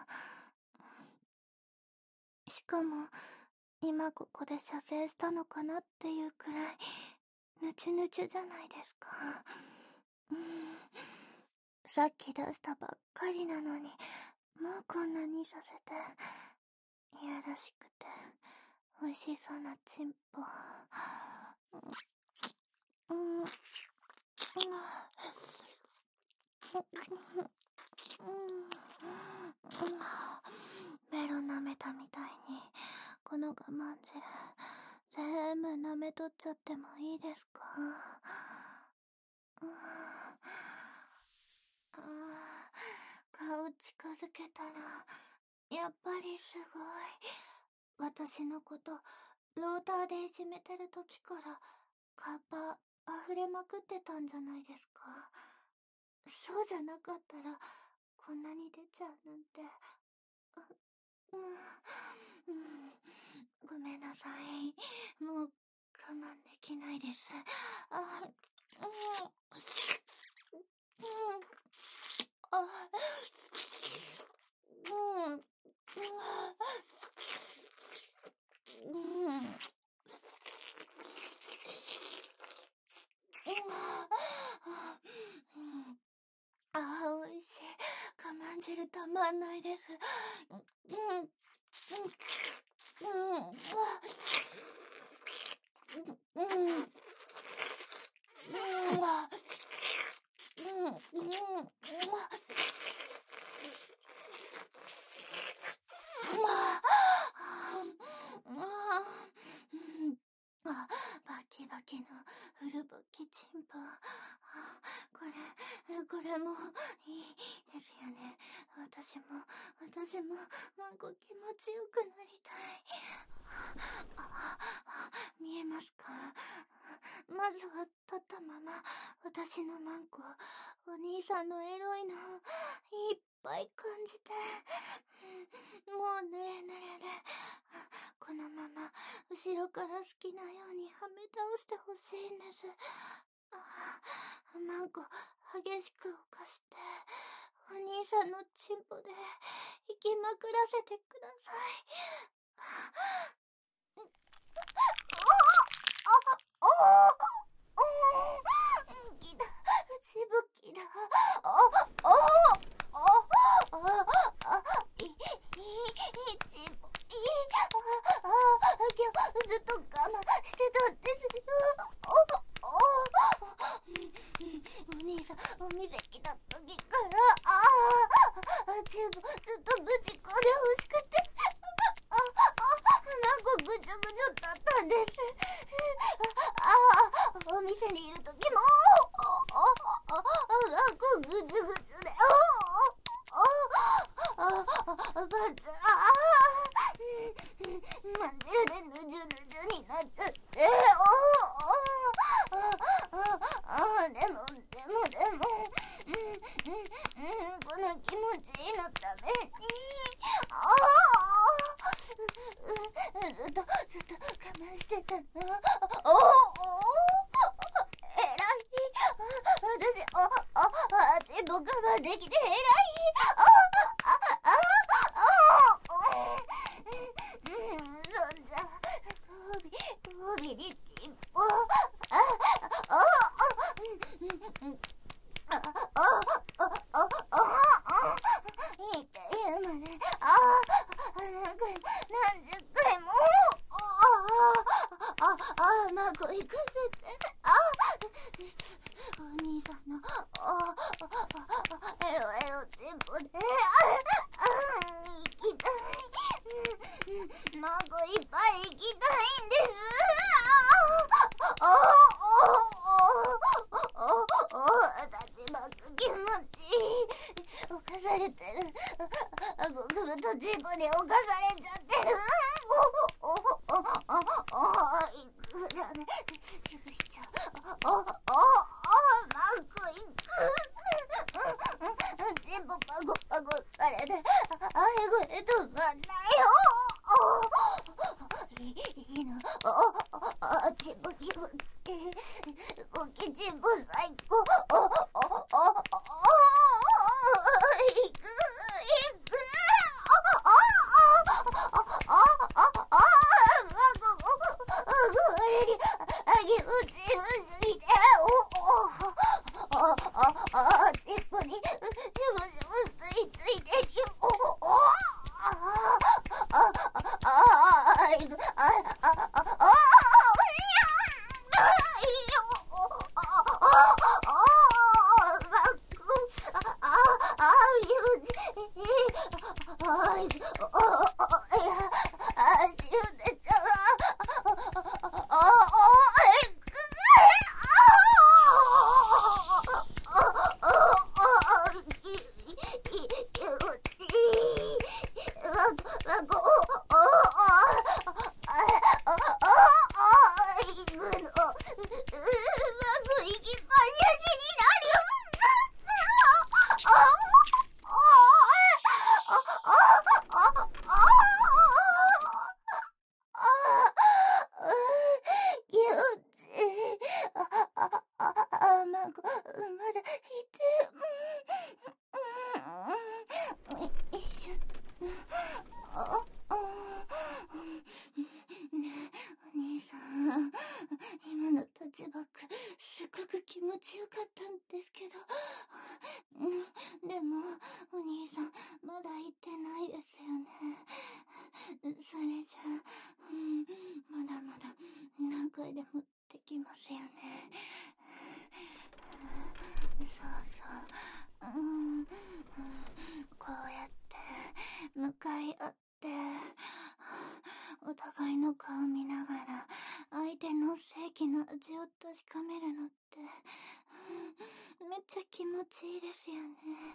[SPEAKER 1] しかも、今ここで射精したのかなっていうくらい、ぬちゅぬちゅじゃないですか。うん、さっき出したばっかりなのに、もうこんなにさせて、いやらしくて、美味しそうなチンポ。うん、うん、ベロ舐めたみたいに、この我慢汁、全部舐めとっちゃってもいいですか？うん、あー、顔近づけたら、やっぱりすごい。私のこと、ローターでいじめてる時から、カッパ溢れまくってたんじゃないですか？そうじゃなかったら、こんなに出ちゃうなんて。う、うん、うん、ごめんなさい。もう我慢できないです。あ、うん、うん、あ、うん、うん、うん、ああ、美味しい。我慢汁たまんないです。うん、うん、うん、うん、うん、うん、うん、うん、あ、バキバキのフルボキチンポ。これ、これもいいですよね。私も、私も、なんか気持ちよくなりたい。あ、見えますか？まずは立ったまま、私のマンコ、お兄さんのエロいの、いっぱい感じて、もう濡れ濡れで、このまま、後ろから好きなようにはめ倒してほしいんです。マンコ、激しく犯して、お兄さんのチンポで、息まくらせてください。 おおきだ、しぶきだ。おおおい、い、ちぶき。今日ずっと我慢してたんですよ。おおお兄さん、お店来た時から、ああ、全部ずっとぶち込んで欲しくて。あ、あ、なんかぐちょぐちょだったんです。ああ、お店にいる時も、ああ、なんかぐちょぐちょで、ああ、ああ、ああ、バツ、ああ、まんじるでぬじゅぬじゅになっちゃって、おお、ああ、でも、でも、でも、うん、うん、うん、この気持ちいいのために、ああ、ずっと、ずっと我慢してたの。おお、えらい。私、あ、あ、あ、全部我慢できてえらい。あ、あ、あ、あ、うん、うん、そんじゃ、ごび、ごびにちんぽ、あ、あ、あ、うん、うん、あ、あ、あ、あ、あ、いたいまね。あ、何回、何十回も、あ、あ、あ、まこ行かせて。あ、お兄さんの、あ、あ、エロエロチンポで、あ、行きたい。まこいっぱい行きたいんです。あ、あ、あ、あ、あ、立ちまく気持ちいい。犯されてる。ごくぶとチンポに侵されちゃってる。お、お、お、お、お、いくらね。すぐ行っちゃう。お、お、お、まくいく。チンポパゴパゴされて、あれこれ止まんないよ。いいの。お、チンポ気持ちいい。ボケチンポ最高。お、お、お、お、いく、いく。お、お、お、お、お、まこ、ごめんに、あげうちうちいて、お、お、お、お、チンポに、しぶしぶついついてる。お、お、あ、あ、あ、いく、あ、あ、あ、あ、すごく気持ちよかったんですけど、うん、でもお兄さんまだ行ってないですよね。それじゃあ、うん、まだまだ何回でもできますよね。そうそう、うん、こうやって向かい合ってお互いの顔見ながら相手の正義の味を確かめるのって、うん、めっちゃ気持ちいいですよね。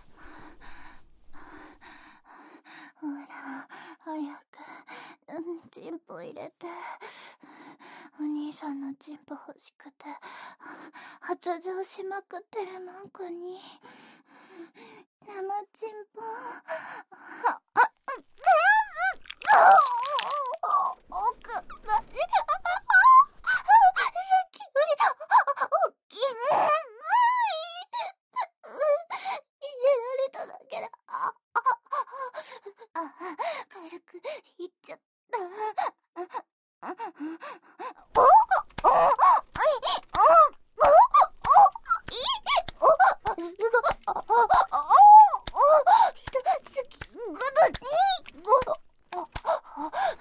[SPEAKER 1] ほら、早く、うん、チンポ入れて。お兄さんのチンポ欲しくて、発情しまくってるマンコに、生チンポ、あ、あ、奥まで、さっきより、大きい、入れられただけで、あ、あ、あ、軽くいっちゃった。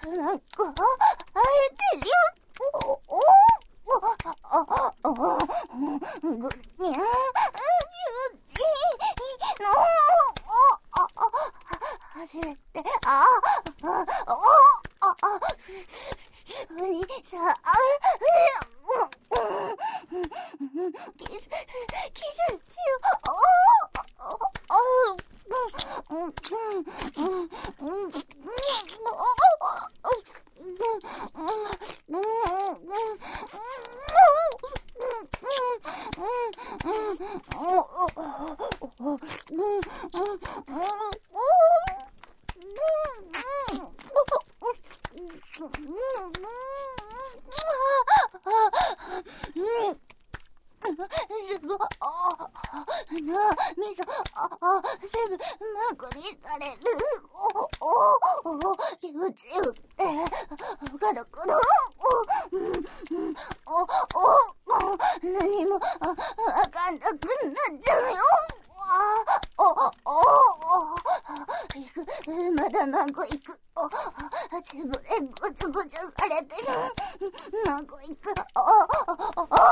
[SPEAKER 1] なんか、生えてるよ。お、お、お、あ、あ、あ、ぐにゃ、気持ちいいの。お、あ、あ、初めて、あ、あ、お、あ、あ、お兄さん、あ、キス、キスしよう。お、あ、あ、うん、うん、うん、うん、うん、すごい、あ、な、みそ、あ、あ、全部、マークにされる。お、お、お、気持ちよくて、ガラガラ、お、うん、うん、お、お、お、何も、あ、わかんなくなっちゃうよ。あ、お、お、お、行く、まだマンゴ行く。お、自分でぐちゅぐちゅされてる。マンゴ行く。お、お、お、お、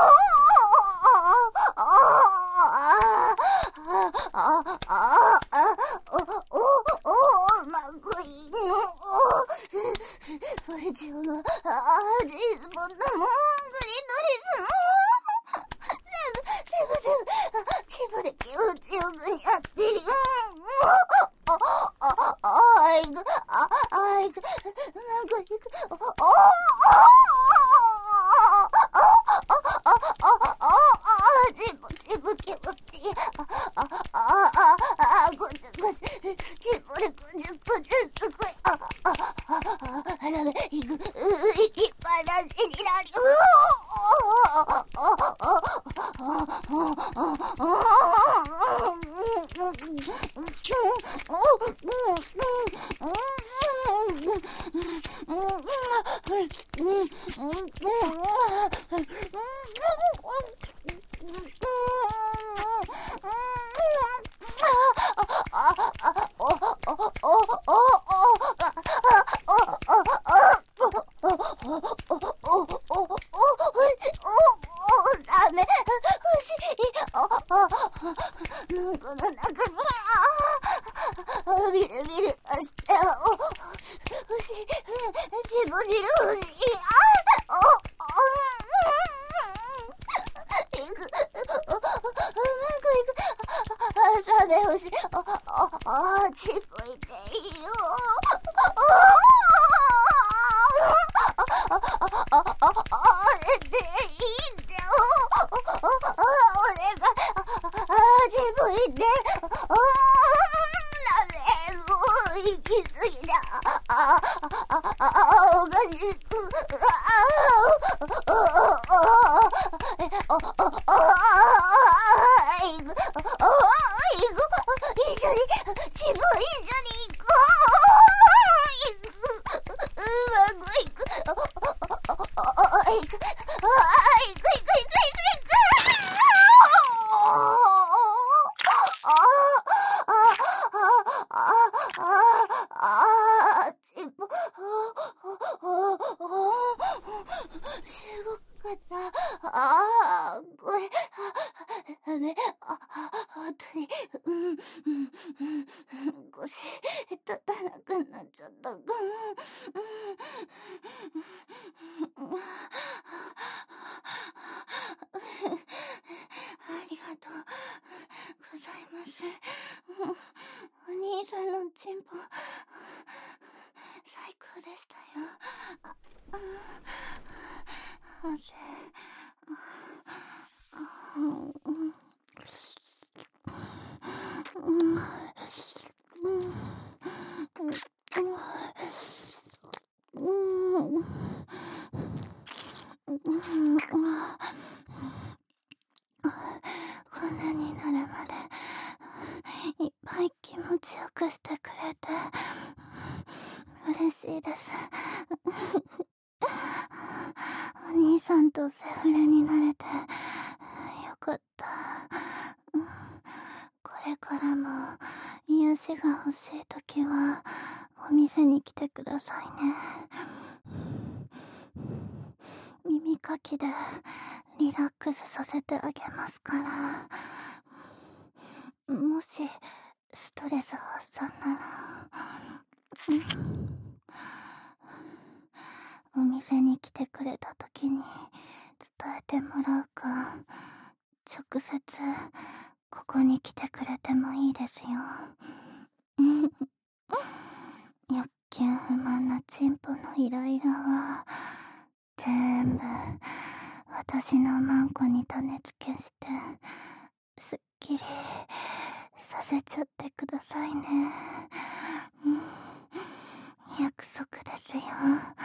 [SPEAKER 1] お店に来てくださいね。耳かきでリラックスさせてあげますから。もしストレス発散なら、お店に来てくれた時に伝えてもらうか、直接ここに来てくれてもいいですよ。欲求不満なチンポのイライラは全部私のマンコに種付けしてすっきりさせちゃってくださいね。約束ですよ。